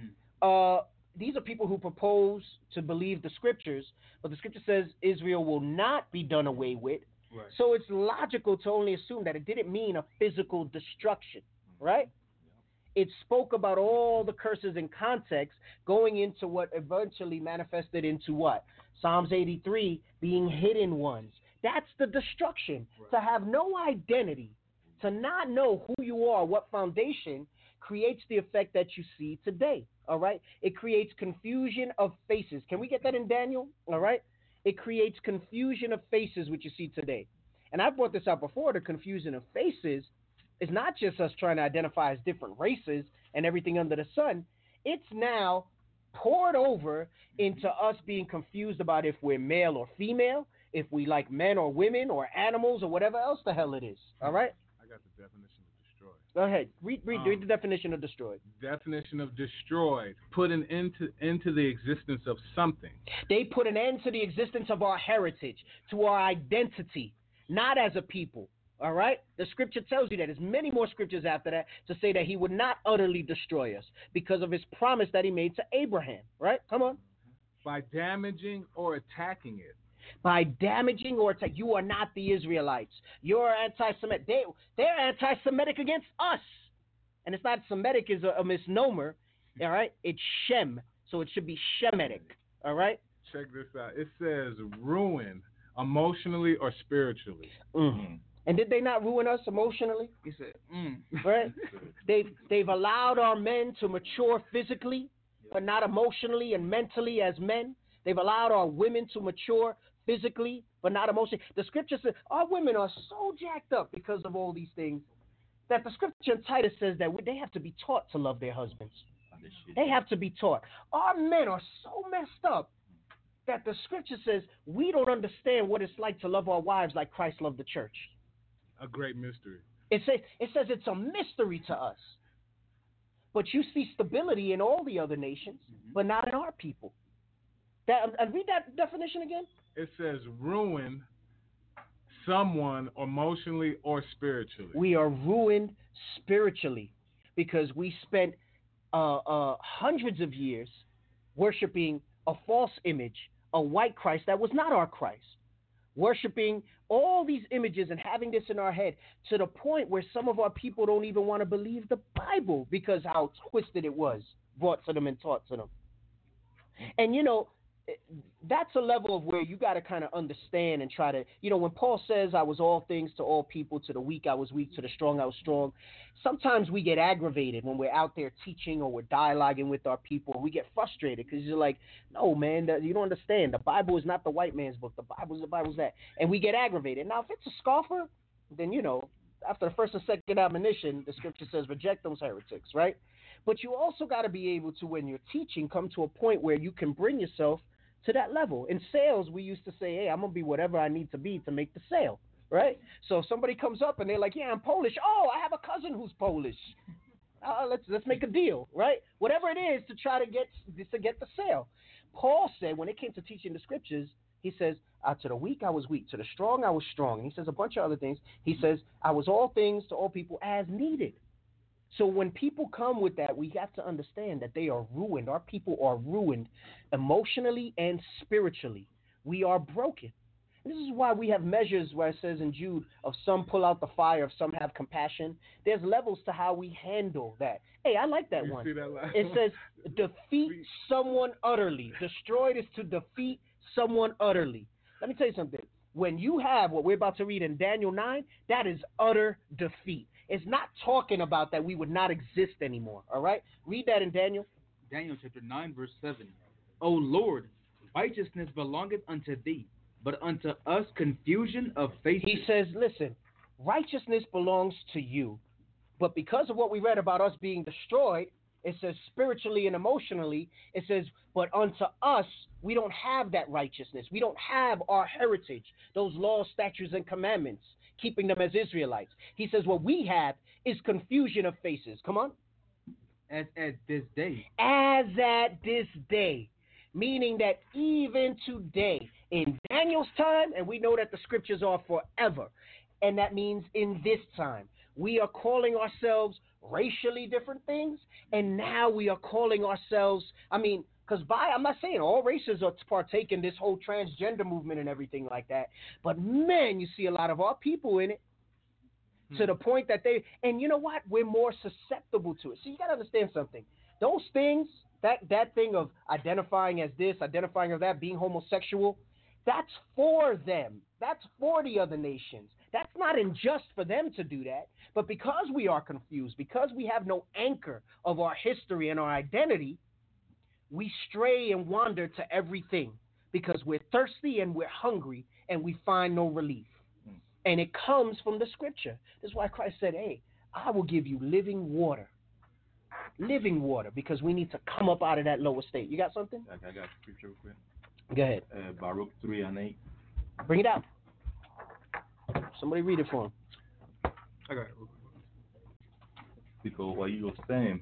Mm. Uh, these are people who propose to believe the scriptures, but the scripture says Israel will not be done away with.
Right.
So it's logical to only assume that it didn't mean a physical destruction, right? Yeah. It spoke about all the curses in context going into what eventually manifested into what? Psalms eighty-three, being hidden ones. That's the destruction. Right. To have no identity, to not know who you are, what foundation, creates the effect that you see today. All right? It creates confusion of faces. Can we get that in Daniel? All right? It creates confusion of faces, which you see today. And I've brought this out before. The confusion of faces is not just us trying to identify as different races and everything under the sun. It's now poured over into us being confused about if we're male or female, if we like men or women or animals or whatever else the hell it is. All right?
I got the definition of destroyed.
Go ahead. Read, read, um, read the definition of destroyed.
Definition of destroyed. Put an end to, into the existence of something.
They put an end to the existence of our heritage, to our identity, not as a people. All right? The scripture tells you that. There's many more scriptures after that to say that he would not utterly destroy us because of his promise that he made to Abraham. Right? Come on.
By damaging or attacking it.
By damaging or attack. You are not the Israelites. You're anti-Semitic. They, they're anti-Semitic against us. And it's not Semitic is a, a misnomer. All right? It's Shem. So it should be Shemitic. All right?
Check this out. It says ruin emotionally or spiritually.
Mm-hmm. And did they not ruin us emotionally?
He said, mm.
Right? They've, they've allowed our men to mature physically, but not emotionally and mentally as men. They've allowed our women to mature physically, but not emotionally. The scripture says our women are so jacked up because of all these things that the scripture in Titus says that they have to be taught to love their husbands. They have to be taught. Our men are so messed up that the scripture says we don't understand what it's like to love our wives like Christ loved the church.
A great mystery.
It says, it says it's a mystery to us. But you see stability in all the other nations, mm-hmm. but not in our people. That, and read that definition again.
It says ruin someone emotionally or spiritually.
We are ruined spiritually because we spent uh, uh, hundreds of years worshiping a false image, a white Christ that was not our Christ. Worshiping all these images and having this in our head to the point where some of our people don't even want to believe the Bible because how twisted it was brought to them and taught to them. And, you know, that's a level of where you got to kind of understand and try to, you know, when Paul says I was all things to all people, to the weak I was weak, to the strong I was strong. Sometimes we get aggravated when we're out there teaching or we're dialoguing with our people. We get frustrated because you're like, no, man, you don't understand. The Bible is not the white man's book. The Bible is the Bible's that. And we get aggravated. Now, if it's a scoffer, then, you know, after the first and second admonition, the scripture says reject those heretics, right? But you also got to be able to, when you're teaching, come to a point where you can bring yourself to that level. In sales, we used to say, hey, I'm going to be whatever I need to be to make the sale, right? So if somebody comes up and they're like, yeah, I'm Polish. Oh, I have a cousin who's Polish. Uh, let's let's make a deal, right? Whatever it is to try to get to get the sale. Paul said when it came to teaching the scriptures, he says, uh, to the weak I was weak, to the strong I was strong. And he says a bunch of other things. He says, I was all things to all people as needed. So when people come with that, we have to understand that they are ruined. Our people are ruined emotionally and spiritually. We are broken. This is why we have measures where it says in Jude of some pull out the fire, of some have compassion. There's levels to how we handle that. Hey, I like that
you
one.
See that last
it
one?
says defeat someone utterly. Destroyed is to defeat someone utterly. Let me tell you something. When you have what we're about to read in Daniel nine, that is utter defeat. It's not talking about that we would not exist anymore, all right? Read that in Daniel.
Daniel chapter nine, verse seven. O Lord, righteousness belongeth unto thee, but unto us confusion of faces.
He says, listen, righteousness belongs to you, but because of what we read about us being destroyed, It says spiritually and emotionally. It says, but unto us, we don't have that righteousness. We don't have our heritage, those laws, statutes, and commandments, keeping them as Israelites. He says what we have is confusion of faces. Come on.
As at this day.
As at this day. Meaning that even today, in Daniel's time, and we know that the scriptures are forever, and that means in this time, we are calling ourselves racially different things, and now we are calling ourselves, I mean, because by, I'm not saying all races are partake in this whole transgender movement and everything like that, but man, you see a lot of our people in it, hmm. to the point that they, and you know what, we're more susceptible to it. So you got to understand something. Those things, that, that thing of identifying as this, identifying as that, being homosexual, that's for them. That's for the other nations. That's not unjust for them to do that. But because we are confused, because we have no anchor of our history and our identity, we stray and wander to everything because we're thirsty and we're hungry and we find no relief. Mm. And it comes from the scripture. That's why Christ said, hey, I will give you living water. Living water, because we need to come up out of that lower state. You got something?
I got scripture real quick.
Go ahead.
Uh, Baruch three and eight.
Bring it out. Somebody read it for him.
I got it.
Because what you were saying,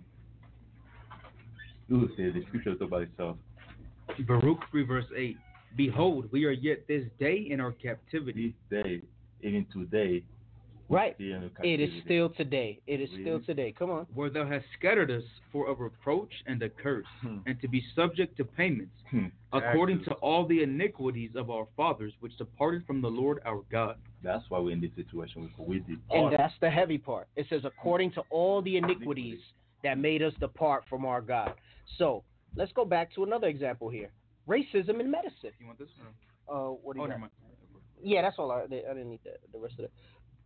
you would say the scripture talk about itself.
Baruch three verse eight. Behold, we are yet this day in our captivity.
This day, even today.
Right. It is still today. It is really? still today. Come on.
Where thou hast scattered us for a reproach and a curse, hmm. and to be subject to payments, hmm. according Actually. to all the iniquities of our fathers, which departed from the Lord our God.
That's why we're in this situation. We did.
And that's the heavy part. It says, according to all the iniquities that made us depart from our God. So let's go back to another example here. Racism in medicine.
You want this?
Uh, what do you
oh,
got? Yeah, that's all. I, I didn't need the, the rest of it.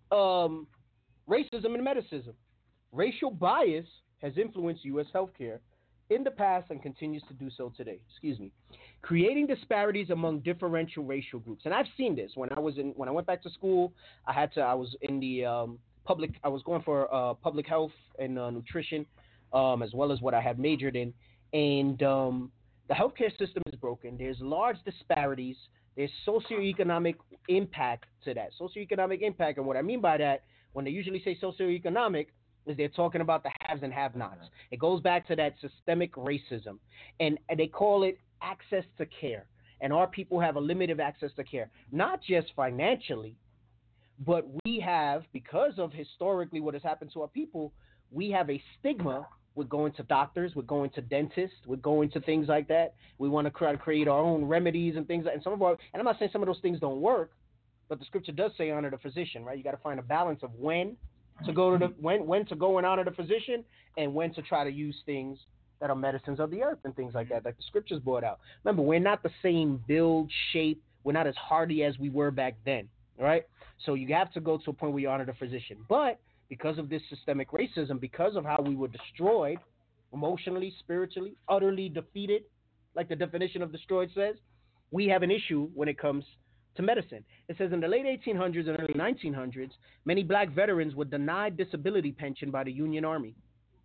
Um, racism and medicine. Racial bias has influenced U S healthcare in the past and continues to do so today. Excuse me. Creating disparities among differential racial groups. And I've seen this when I was in when I went back to school. I had to. I was in the um, public. I was going for uh, public health and uh, nutrition, um, as well as what I had majored in. And um, the healthcare system is broken. There's large disparities. There's socioeconomic impact to that. Socioeconomic impact, and what I mean by that, when they usually say socioeconomic, is they're talking about the haves and have-nots. It goes back to that systemic racism, and, and they call it access to care. And our people have a limited access to care, not just financially, but we have, because of historically what has happened to our people, we have a stigma. We're going to doctors, we're going to dentists, we're going to things like that. We want to try to create our own remedies and things. And some of our, and I'm not saying some of those things don't work, but the scripture does say honor the physician, right? You got to find a balance of when to go to the when when to go and honor the physician, and when to try to use things that are medicines of the earth and things like that, like the scriptures brought out. Remember, we're not the same build, shape. We're not as hardy as we were back then, right? So you have to go to a point where you honor the physician, but because of this systemic racism, because of how we were destroyed emotionally, spiritually, utterly defeated, like the definition of destroyed says, we have an issue when it comes to medicine. It says in the late eighteen hundreds and early nineteen hundreds, many black veterans were denied disability pension by the Union Army.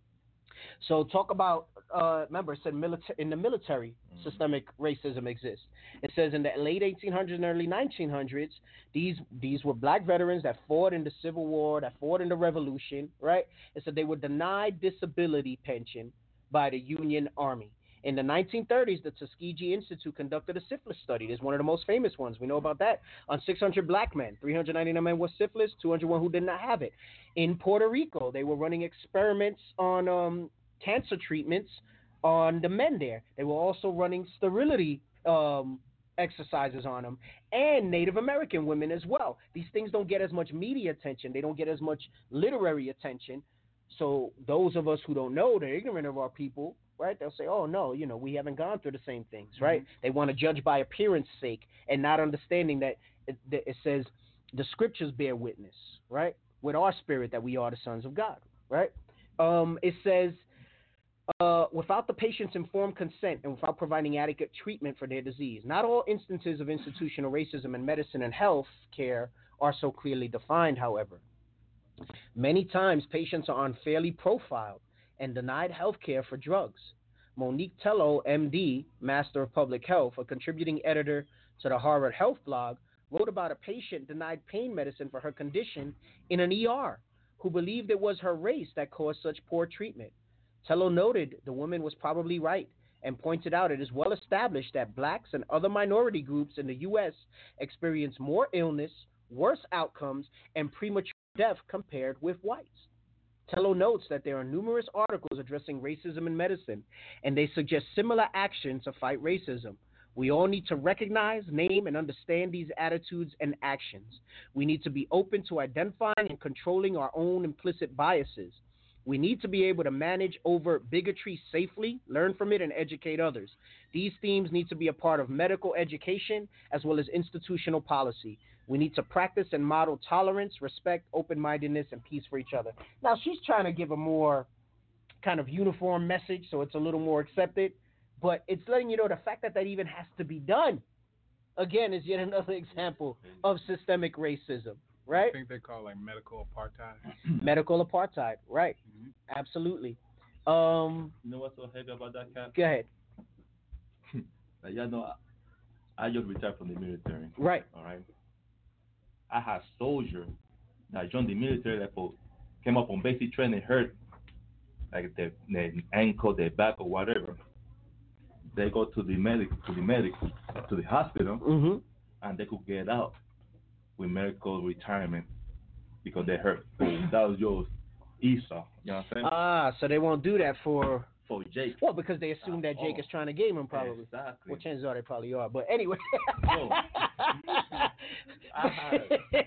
So talk about, uh, remember, it said milita- in the military, mm-hmm. systemic racism exists. It says in the late eighteen hundreds and early nineteen hundreds, these these were black veterans that fought in the Civil War, that fought in the Revolution, right? It said they were denied disability pension by the Union Army. In the nineteen thirties, the Tuskegee Institute conducted a syphilis study. It's one of the most famous ones. We know about that. On six hundred black men, three hundred ninety-nine men with syphilis, two hundred one who did not have it. In Puerto Rico, they were running experiments on um, cancer treatments on the men there. They were also running sterility um, exercises on them, and Native American women as well. These things don't get as much media attention. They don't get as much literary attention. So those of us who don't know, they're ignorant of our people, right? They'll say, oh, no, you know, we haven't gone through the same things, right? Mm-hmm. They want to judge by appearance sake and not understanding that it, that it says the scriptures bear witness, right, with our spirit that we are the sons of God, right? Um, it says, uh, without the patient's informed consent and without providing adequate treatment for their disease. Not all instances of institutional racism in medicine and health care are so clearly defined, however. Many times patients are unfairly profiled and denied health care for drugs. Monique Tello, M D, Master of Public Health, a contributing editor to the Harvard Health blog, wrote about a patient denied pain medicine for her condition in an E R who believed it was her race that caused such poor treatment. Tello noted the woman was probably right and pointed out it is well established that blacks and other minority groups in the U S experience more illness, worse outcomes, and premature death compared with whites. Tello notes that there are numerous articles addressing racism in medicine, and they suggest similar action to fight racism. We all need to recognize, name, and understand these attitudes and actions. We need to be open to identifying and controlling our own implicit biases. We need to be able to manage over bigotry safely, learn from it, and educate others. These themes need to be a part of medical education as well as institutional policy. We need to practice and model tolerance, respect, open-mindedness, and peace for each other. Now, she's trying to give a more kind of uniform message, so it's a little more accepted, but it's letting you know the fact that that even has to be done, again, is yet another example of systemic racism. Right?
I think they call it like medical apartheid.
Medical apartheid, right?
Mm-hmm.
Absolutely. Um,
You know what's so heavy about that, Cap?
go ahead.
Like, y'all know, I, I just retired from the military.
Right.
All right. I had soldiers that joined the military that for, came up on basic training, hurt, like the, the ankle, their back, or whatever. They go to the medic, to the medic, to the hospital,
Mm-hmm.
and they could get out with medical retirement because they hurt. So that was yours, Esau. You know what I'm saying?
Ah, so they won't do that for,
For Jake.
well, because they assume that Jake
Oh.
is trying to game him, probably.
Exactly.
Well, chances are they probably are. But anyway.
Yo, I had,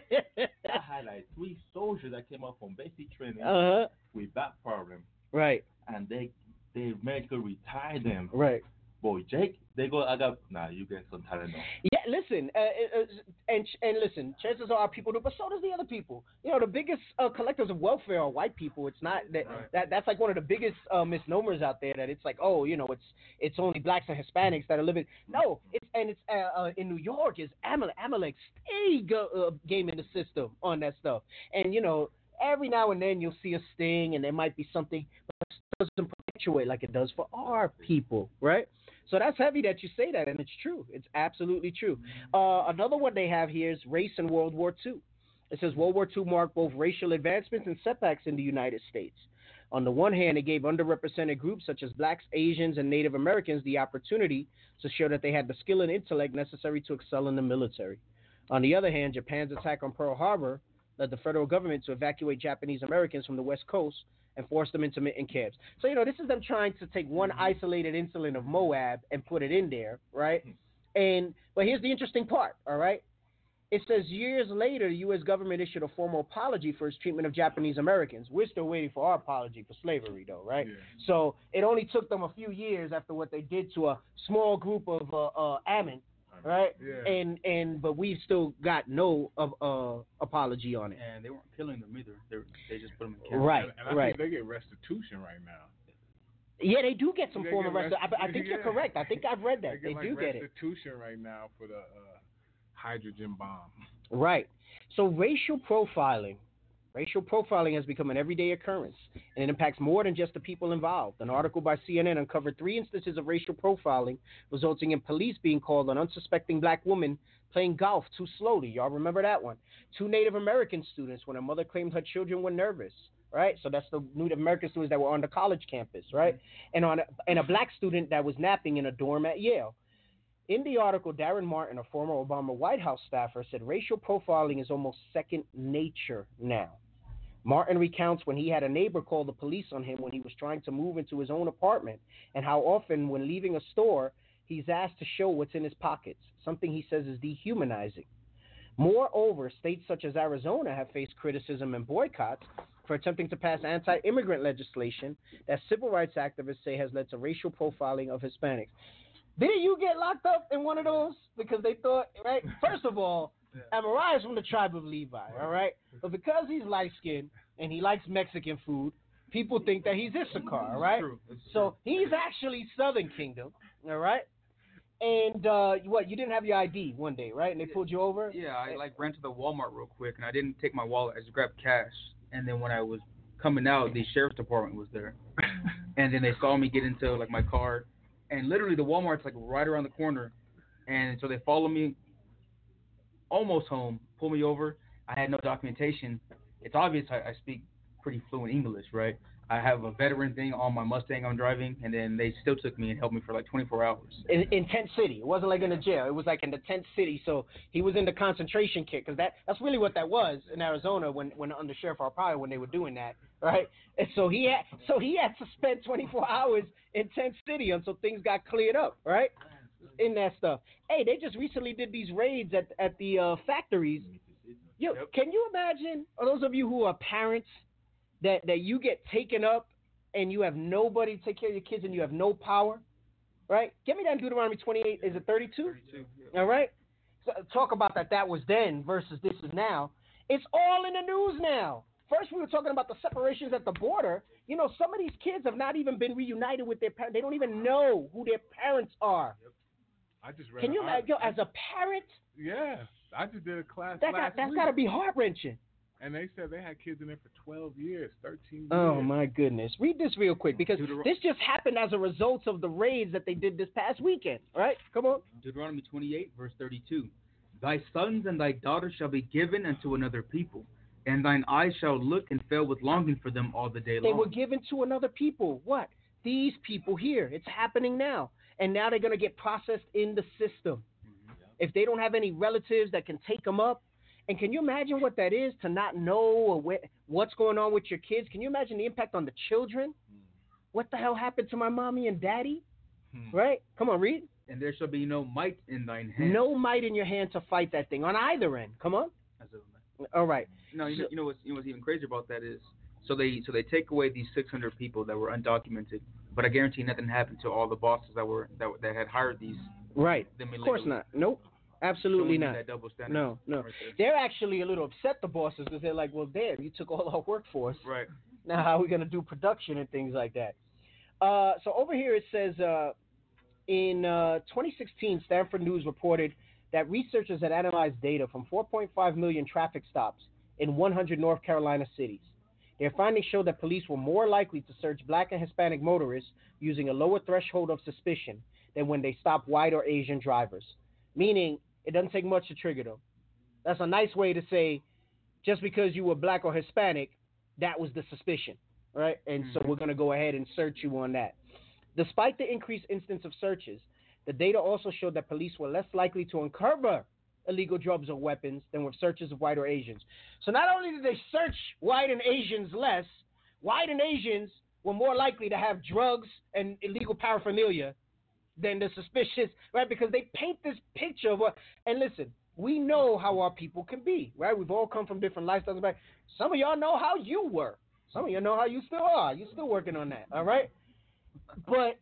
I had like three soldiers that came up from basic training
uh-huh.
with back problem,
Right,
and they they medical retired them.
right.
Boy, Jake, they go. I got nah. You get some talent now.
Yeah, listen, uh, uh, and and listen. Chances are people do, but so does the other people. You know, the biggest uh, collectors of welfare are white people. It's not that,
Right.
that that's like one of the biggest uh, misnomers out there. That it's like, oh, you know, it's it's only blacks and Hispanics that are living. No, it's and it's uh, uh, in New York is Amalek. Amalek stay go, uh, gaming the system on that stuff. And you know, every now and then you'll see a sting, and there might be something, but it doesn't perpetuate like it does for our people, right? So that's heavy that you say that, and it's true. It's absolutely true. Uh, another one they have here is race in World War Two. It says World War Two marked both racial advancements and setbacks in the United States. On the one hand, it gave underrepresented groups such as blacks, Asians, and Native Americans the opportunity to show that they had the skill and intellect necessary to excel in the military. On the other hand, Japan's attack on Pearl Harbor led the federal government to evacuate Japanese Americans from the West Coast and force them into intermittent camps. So, you know, this is them trying to take one isolated incident of Moab and put it in there, right? And but here's the interesting part, all right? It says years later, the U S government issued a formal apology for its treatment of Japanese Americans. We're still waiting for our apology for slavery, though, right?
Yeah.
So it only took them a few years after what they did to a small group of uh, uh, Ammon, right?
Yeah.
And and but we've still got no uh, uh, apology on it.
And they weren't killing them either. They they just put them in camp.
Right,
And, and I
right.
think they get restitution right now.
Yeah, they do get some
They
form
get
of restitution. I, I think you're
yeah.
correct. I think I've read that.
They,
They,
get like
do get it.
restitution right now for the uh, hydrogen bomb.
Right. So racial profiling, racial profiling has become an everyday occurrence, and it impacts more than just the people involved. An article by C N N uncovered three instances of racial profiling, resulting in police being called on unsuspecting black women playing golf too slowly. Y'all remember that one? Two Native American students when a mother claimed her children were nervous. Right, so that's the Native American students that were on the college campus, right? And on a, and a black student that was napping in a dorm at Yale. In the article, Darren Martin, a former Obama White House staffer, said racial profiling is almost second nature now. Martin recounts when he had a neighbor call the police on him when he was trying to move into his own apartment, and how often when leaving a store, he's asked to show what's in his pockets, something he says is dehumanizing. Moreover, states such as Arizona have faced criticism and boycotts for attempting to pass anti-immigrant legislation that civil rights activists say has led to racial profiling of Hispanics. Didn't you get locked up in one of those because they thought, right? First of all, Amariah is from the tribe of Levi, all right? But because he's light-skinned and he likes Mexican food, people think that he's Issachar, all right?
True. It's
So he's actually Southern Kingdom, all right? And uh, what, you didn't have your I D one day, right? And they pulled you over?
Yeah, I like ran to the Walmart real quick, and I didn't take my wallet. I just grabbed cash, and then when I was coming out, the sheriff's department was there, and then they saw me get into like my car, and literally the Walmart's like right around the corner, and so they follow me almost home, pull me over. I had no documentation. It's obvious I, I speak pretty fluent English, right? I have a veteran thing on my Mustang I'm driving, and then they still took me and held me for like twenty-four hours.
In, in tent city. It wasn't like in a jail. It was like in the tent city. So he was in the concentration camp, because that, that's really what that was in Arizona when, when under Sheriff Arpaio when they were doing that, right? And so he had so he had to spend twenty-four hours in tent city until things got cleared up, right? In that stuff. Hey, they just recently did these raids at at the uh, factories. Yo, yep. Can you imagine, or those of you who are parents, that, that you get taken up and you have nobody to take care of your kids and you have no power, right? Get me that in Deuteronomy twenty-eight. Is it thirty-two? thirty-two. Yeah. All right. So talk about that. That was then versus this is now. It's all in the news now. First, we were talking about the separations at the border. You know, some of these kids have not even been reunited with their parents. They don't even know who their parents are.
Yep. I just read.
Can you imagine, as a parent?
Yeah, I just did a class
that
last
got, That's
week.
got to be heart wrenching.
And they said they had kids in there for twelve years, thirteen years.
Oh, my goodness. Read this real quick, because Deuteron- this just happened as a result of the raids that they did this past weekend. All right? Come on.
Deuteronomy twenty-eight, verse thirty-two. Thy sons and thy daughters shall be given unto another people, and thine eyes shall look and fail with longing for them all the day long.
They were given to another people. What? These people here. It's happening now. And now they're going to get processed in the system. Mm-hmm. If they don't have any relatives that can take them up. And can you imagine what that is, to not know wh- what's going on with your kids? Can you imagine the impact on the children? Mm. What the hell happened to my mommy and daddy? Mm. Right? Come on, read.
And there shall be no might in thine hand.
No might in your hand to fight that thing on either end. Come on. All right.
No, you know, you know what's you know what's even crazier about that is, so they so they take away these six hundred people that were undocumented, but I guarantee nothing happened to all the bosses that were that that had hired these.
Right. Of course not. Nope. Absolutely not.
That double standard
no, no. Right they're actually a little upset, the bosses, because they're like, well, damn, you took all our workforce.
Right.
Now how are we going to do production and things like that? Uh, so over here it says, uh, in uh, twenty sixteen, Stanford News reported that researchers had analyzed data from four point five million traffic stops in one hundred North Carolina cities. Their findings showed that police were more likely to search black and Hispanic motorists using a lower threshold of suspicion than when they stopped white or Asian drivers. Meaning, it doesn't take much to trigger them. That's a nice way to say, just because you were black or Hispanic, that was the suspicion, right? And mm-hmm. so we're going to go ahead and search you on that. Despite the increased instance of searches, the data also showed that police were less likely to uncover illegal drugs or weapons than with searches of white or Asians. So not only did they search white and Asians less, white and Asians were more likely to have drugs and illegal paraphernalia than the suspicious, right? Because they paint this picture of what, and listen, we know how our people can be, right? We've all come from different lifestyles. Right? Some of y'all know how you were. Some of you know how you still are. You're still working on that, all right? But,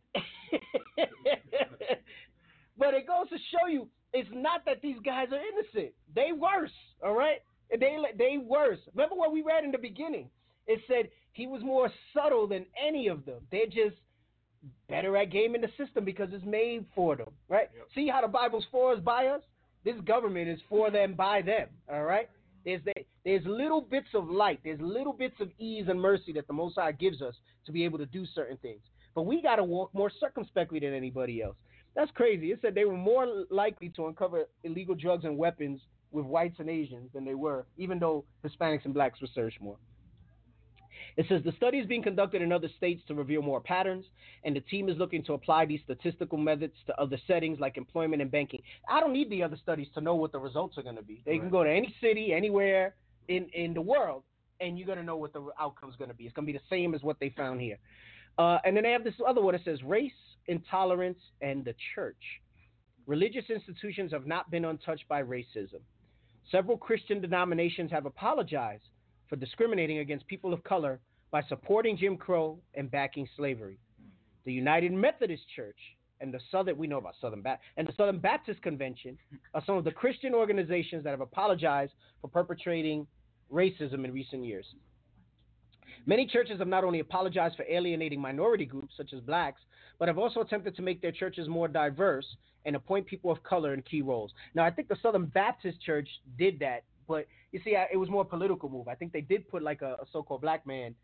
but it goes to show you, it's not that these guys are innocent. They worse, all right? They they worse. Remember what we read in the beginning? It said he was more subtle than any of them. They're just better at gaming the system because it's made for them, right? Yep. See how the Bible's for us, by us? This government is for them, by them, all right? There's the, there's little bits of light. There's little bits of ease and mercy that the Most High gives us to be able to do certain things. But we got to walk more circumspectly than anybody else. That's crazy. It said they were more likely to uncover illegal drugs and weapons with whites and Asians than they were, even though Hispanics and blacks were searched more. It says the study is being conducted in other states to reveal more patterns, and the team is looking to apply these statistical methods to other settings like employment and banking. I don't need the other studies to know what the results are going to be. They right. can go to any city, anywhere in, in the world, and you're going to know what the outcome is going to be. It's going to be the same as what they found here. Uh, and then they have this other one that says race, intolerance, and the church. Religious institutions have not been untouched by racism. Several Christian denominations have apologized for discriminating against people of color by supporting Jim Crow and backing slavery. The United Methodist Church and the Southern, we know about Southern Baptist, and the Southern Baptist Convention are some of the Christian organizations that have apologized for perpetrating racism in recent years. Many churches have not only apologized for alienating minority groups such as blacks, but have also attempted to make their churches more diverse and appoint people of color in key roles. Now, I think the Southern Baptist Church did that, but you see, it was more a political move. I think they did put like a, a so-called black man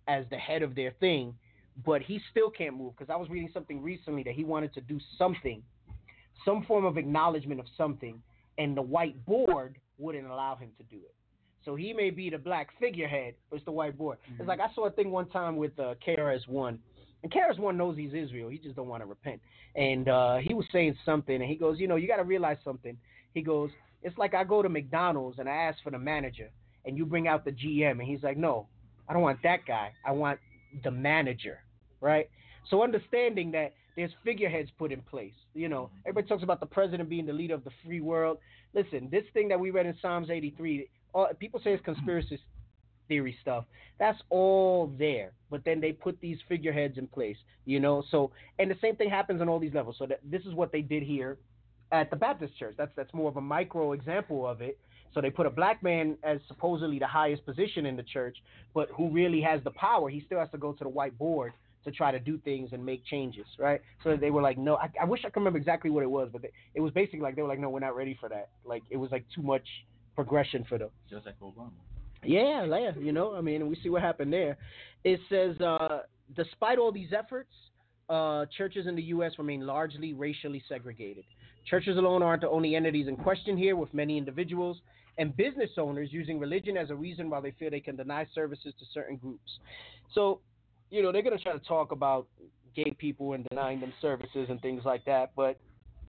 as the head of their thing, but he still can't move because I was reading something recently that he wanted to do something, some form of acknowledgement of something, and the white board wouldn't allow him to do it. So he may be the black figurehead, but it's the white board. Mm-hmm. It's like I saw a thing one time with uh, K R S One, and K R S One knows he's Israel. He just don't want to repent. And uh, he was saying something, and he goes, you know, you got to realize something. He goes, it's like I go to McDonald's and I ask for the manager, and you bring out the G M, and he's like, no, I don't want that guy. I want the manager, right? So understanding that there's figureheads put in place. You know, everybody talks about the president being the leader of the free world. Listen, this thing that we read in Psalms eighty-three, all, people say it's conspiracy theory stuff. That's all there. But then they put these figureheads in place, you know. So, and the same thing happens on all these levels. So that, this is what they did here at the Baptist church. That's that's more of a micro example of it. So they put a black man as supposedly the highest position in the church, but who really has the power. He still has to go to the white board to try to do things and make changes, right? So they were like, no, I, I wish I could remember exactly what it was, but they, it was basically like, they were like, no, we're not ready for that. Like, it was like too much progression for them.
Just like Obama.
Yeah, yeah, you know, I mean, we see what happened there. It says, uh, despite all these efforts, uh, churches in the U S remain largely racially segregated. Churches alone aren't the only entities in question here, with many individuals and business owners using religion as a reason why they feel they can deny services to certain groups. So, you know, they're going to try to talk about gay people and denying them services and things like that. But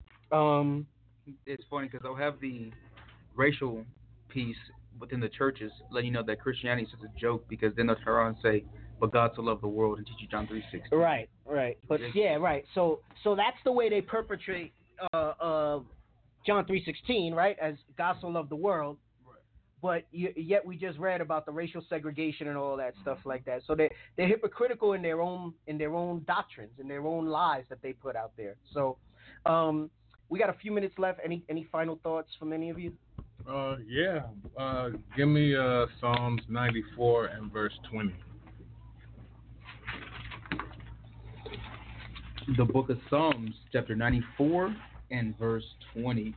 um,
it's funny because they'll have the racial piece within the churches letting you know that Christianity is just a joke, because then they'll turn around and say, but God so loved the world, and teach you John three sixteen.
Right, right. But yeah, right. So so that's the way they perpetrate uh, uh, John three sixteen, right, as God so loved the world. But you, yet we just read about the racial segregation and all that stuff like that. So they they're hypocritical in their own in their own doctrines, in their own lies that they put out there. So um, we got a few minutes left. Any any final thoughts from any of you?
Uh, yeah. Uh, give me uh, Psalms ninety-four and verse twenty.
The book of Psalms, chapter ninety-four and verse twenty.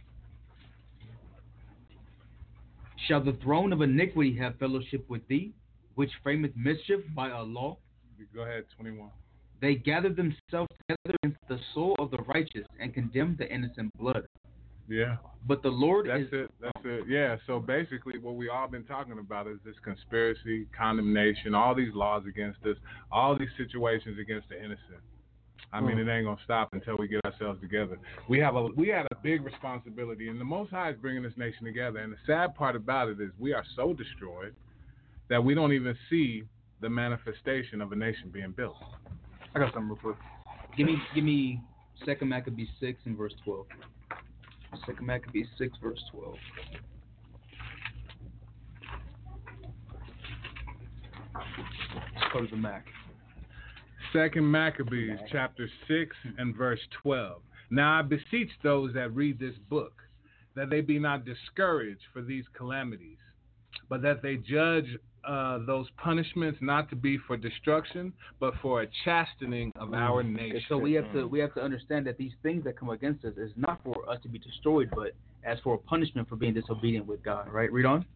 Shall the throne of iniquity have fellowship with thee, which frameth mischief by a law?
Go ahead, twenty-one.
They gather themselves together against the soul of the righteous and condemn the innocent blood.
Yeah.
But the Lord
That's
is...
it. That's it. Yeah. So basically what we all been talking about is this conspiracy, condemnation, all these laws against us, all these situations against the innocent. I mean, it ain't gonna stop until we get ourselves together. We have a we had a big responsibility, and the Most High is bringing this nation together. And the sad part about it is we are so destroyed that we don't even see the manifestation of a nation being built.
I got something real quick. Give me give me Second Maccabees six and verse twelve. Second Maccabees six verse twelve. Let's go to the Mac.
Second Maccabees chapter six and verse twelve. Now I beseech those that read this book, that they be not discouraged for these calamities, but that they judge uh, those punishments not to be for destruction, but for a chastening of mm. our nation.
So we have to we have to understand that these things that come against us is not for us to be destroyed, but as for a punishment for being disobedient with God. Right? Read on.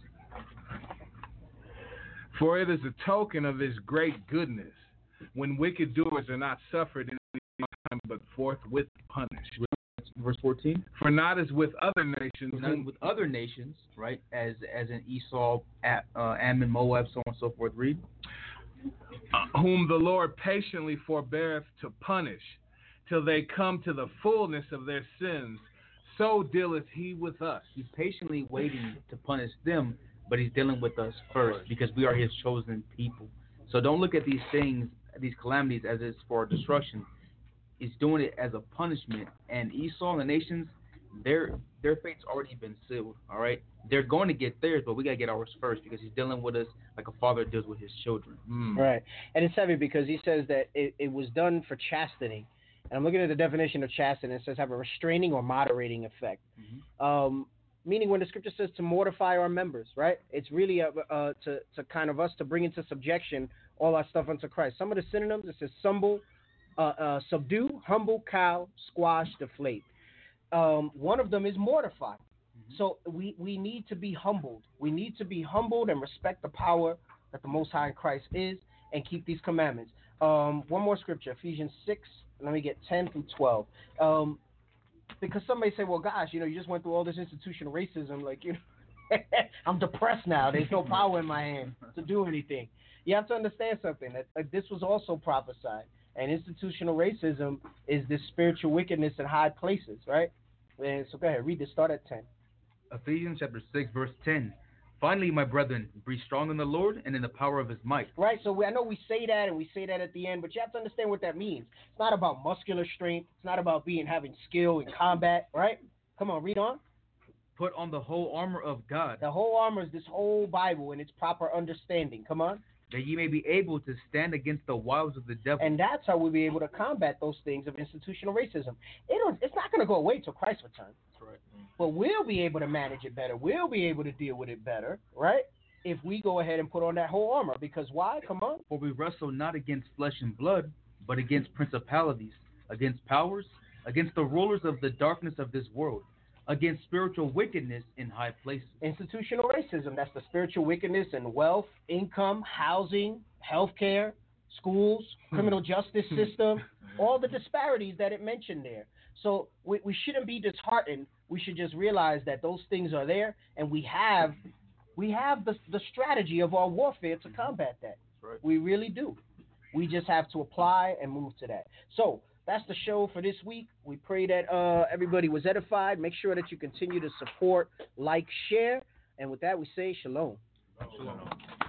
For it is a token of his great goodness, when wicked doers are not suffered in any time, but forthwith punished.
Verse fourteen.
For not as with other nations,
not whom, with other nations, right? As as in Esau, uh, Ammon, Moab, so on and so forth. Read.
Uh, whom the Lord patiently forbeareth to punish, till they come to the fullness of their sins. So dealeth he with us.
He's patiently waiting to punish them, but he's dealing with us first, because we are his chosen people. So don't look at these things, these calamities, as it's for destruction. He's doing it as a punishment. And Esau and the nations, their their fate's already been sealed. All right, they're going to get theirs, but we gotta get ours first, because he's dealing with us like a father deals with his children.
Mm. Right, and it's heavy because he says that it, it was done for chastening. And I'm looking at the definition of chastening. It says have a restraining or moderating effect. Mm-hmm. Um, meaning when the scripture says to mortify our members, right? It's really a, uh, to to kind of us to bring into subjection all our stuff unto Christ. Some of the synonyms, it says stumble, uh, uh, subdue, humble, cow, squash, deflate. Um, one of them is mortify. Mm-hmm. So we, we need to be humbled. We need to be humbled and respect the power that the Most High in Christ is, and keep these commandments. Um, one more scripture, Ephesians six. Let me get ten through twelve. Um, because somebody say, well, gosh, you know, you just went through all this institutional racism, like, you know, I'm depressed now. There's no power in my hand to do anything. You have to understand something, that like, this was also prophesied. And institutional racism is this spiritual wickedness in high places, right? And so go ahead, read this. Start at ten.
Ephesians chapter six, verse ten. Finally, my brethren, be strong in the Lord and in the power of his might.
Right, so we, I know we say that and we say that at the end, but you have to understand what that means. It's not about muscular strength. It's not about being having skill in combat, right? Come on, read on.
Put on the whole armor of God.
The whole armor is this whole Bible and its proper understanding. Come on.
That ye may be able to stand against the wiles of the devil.
And that's how we'll be able to combat those things of institutional racism. It don't, it's not going to go away till Christ returns.
That's right.
But we'll be able to manage it better. We'll be able to deal with it better, right? If we go ahead and put on that whole armor. Because why? Come on.
For we wrestle not against flesh and blood, but against principalities, against powers, against the rulers of the darkness of this world, against spiritual wickedness in high places.
Institutional racism, that's the spiritual wickedness in wealth, income, housing, healthcare, schools, criminal justice system, all the disparities that it mentioned there. So we, we shouldn't be disheartened. We should just realize that those things are there, and we have we have the, the strategy of our warfare to combat that.
Right.
We really do. We just have to apply and move to that. So that's the show for this week. We pray that uh, everybody was edified. Make sure that you continue to support, like, share. And with that, we say shalom.
Shalom.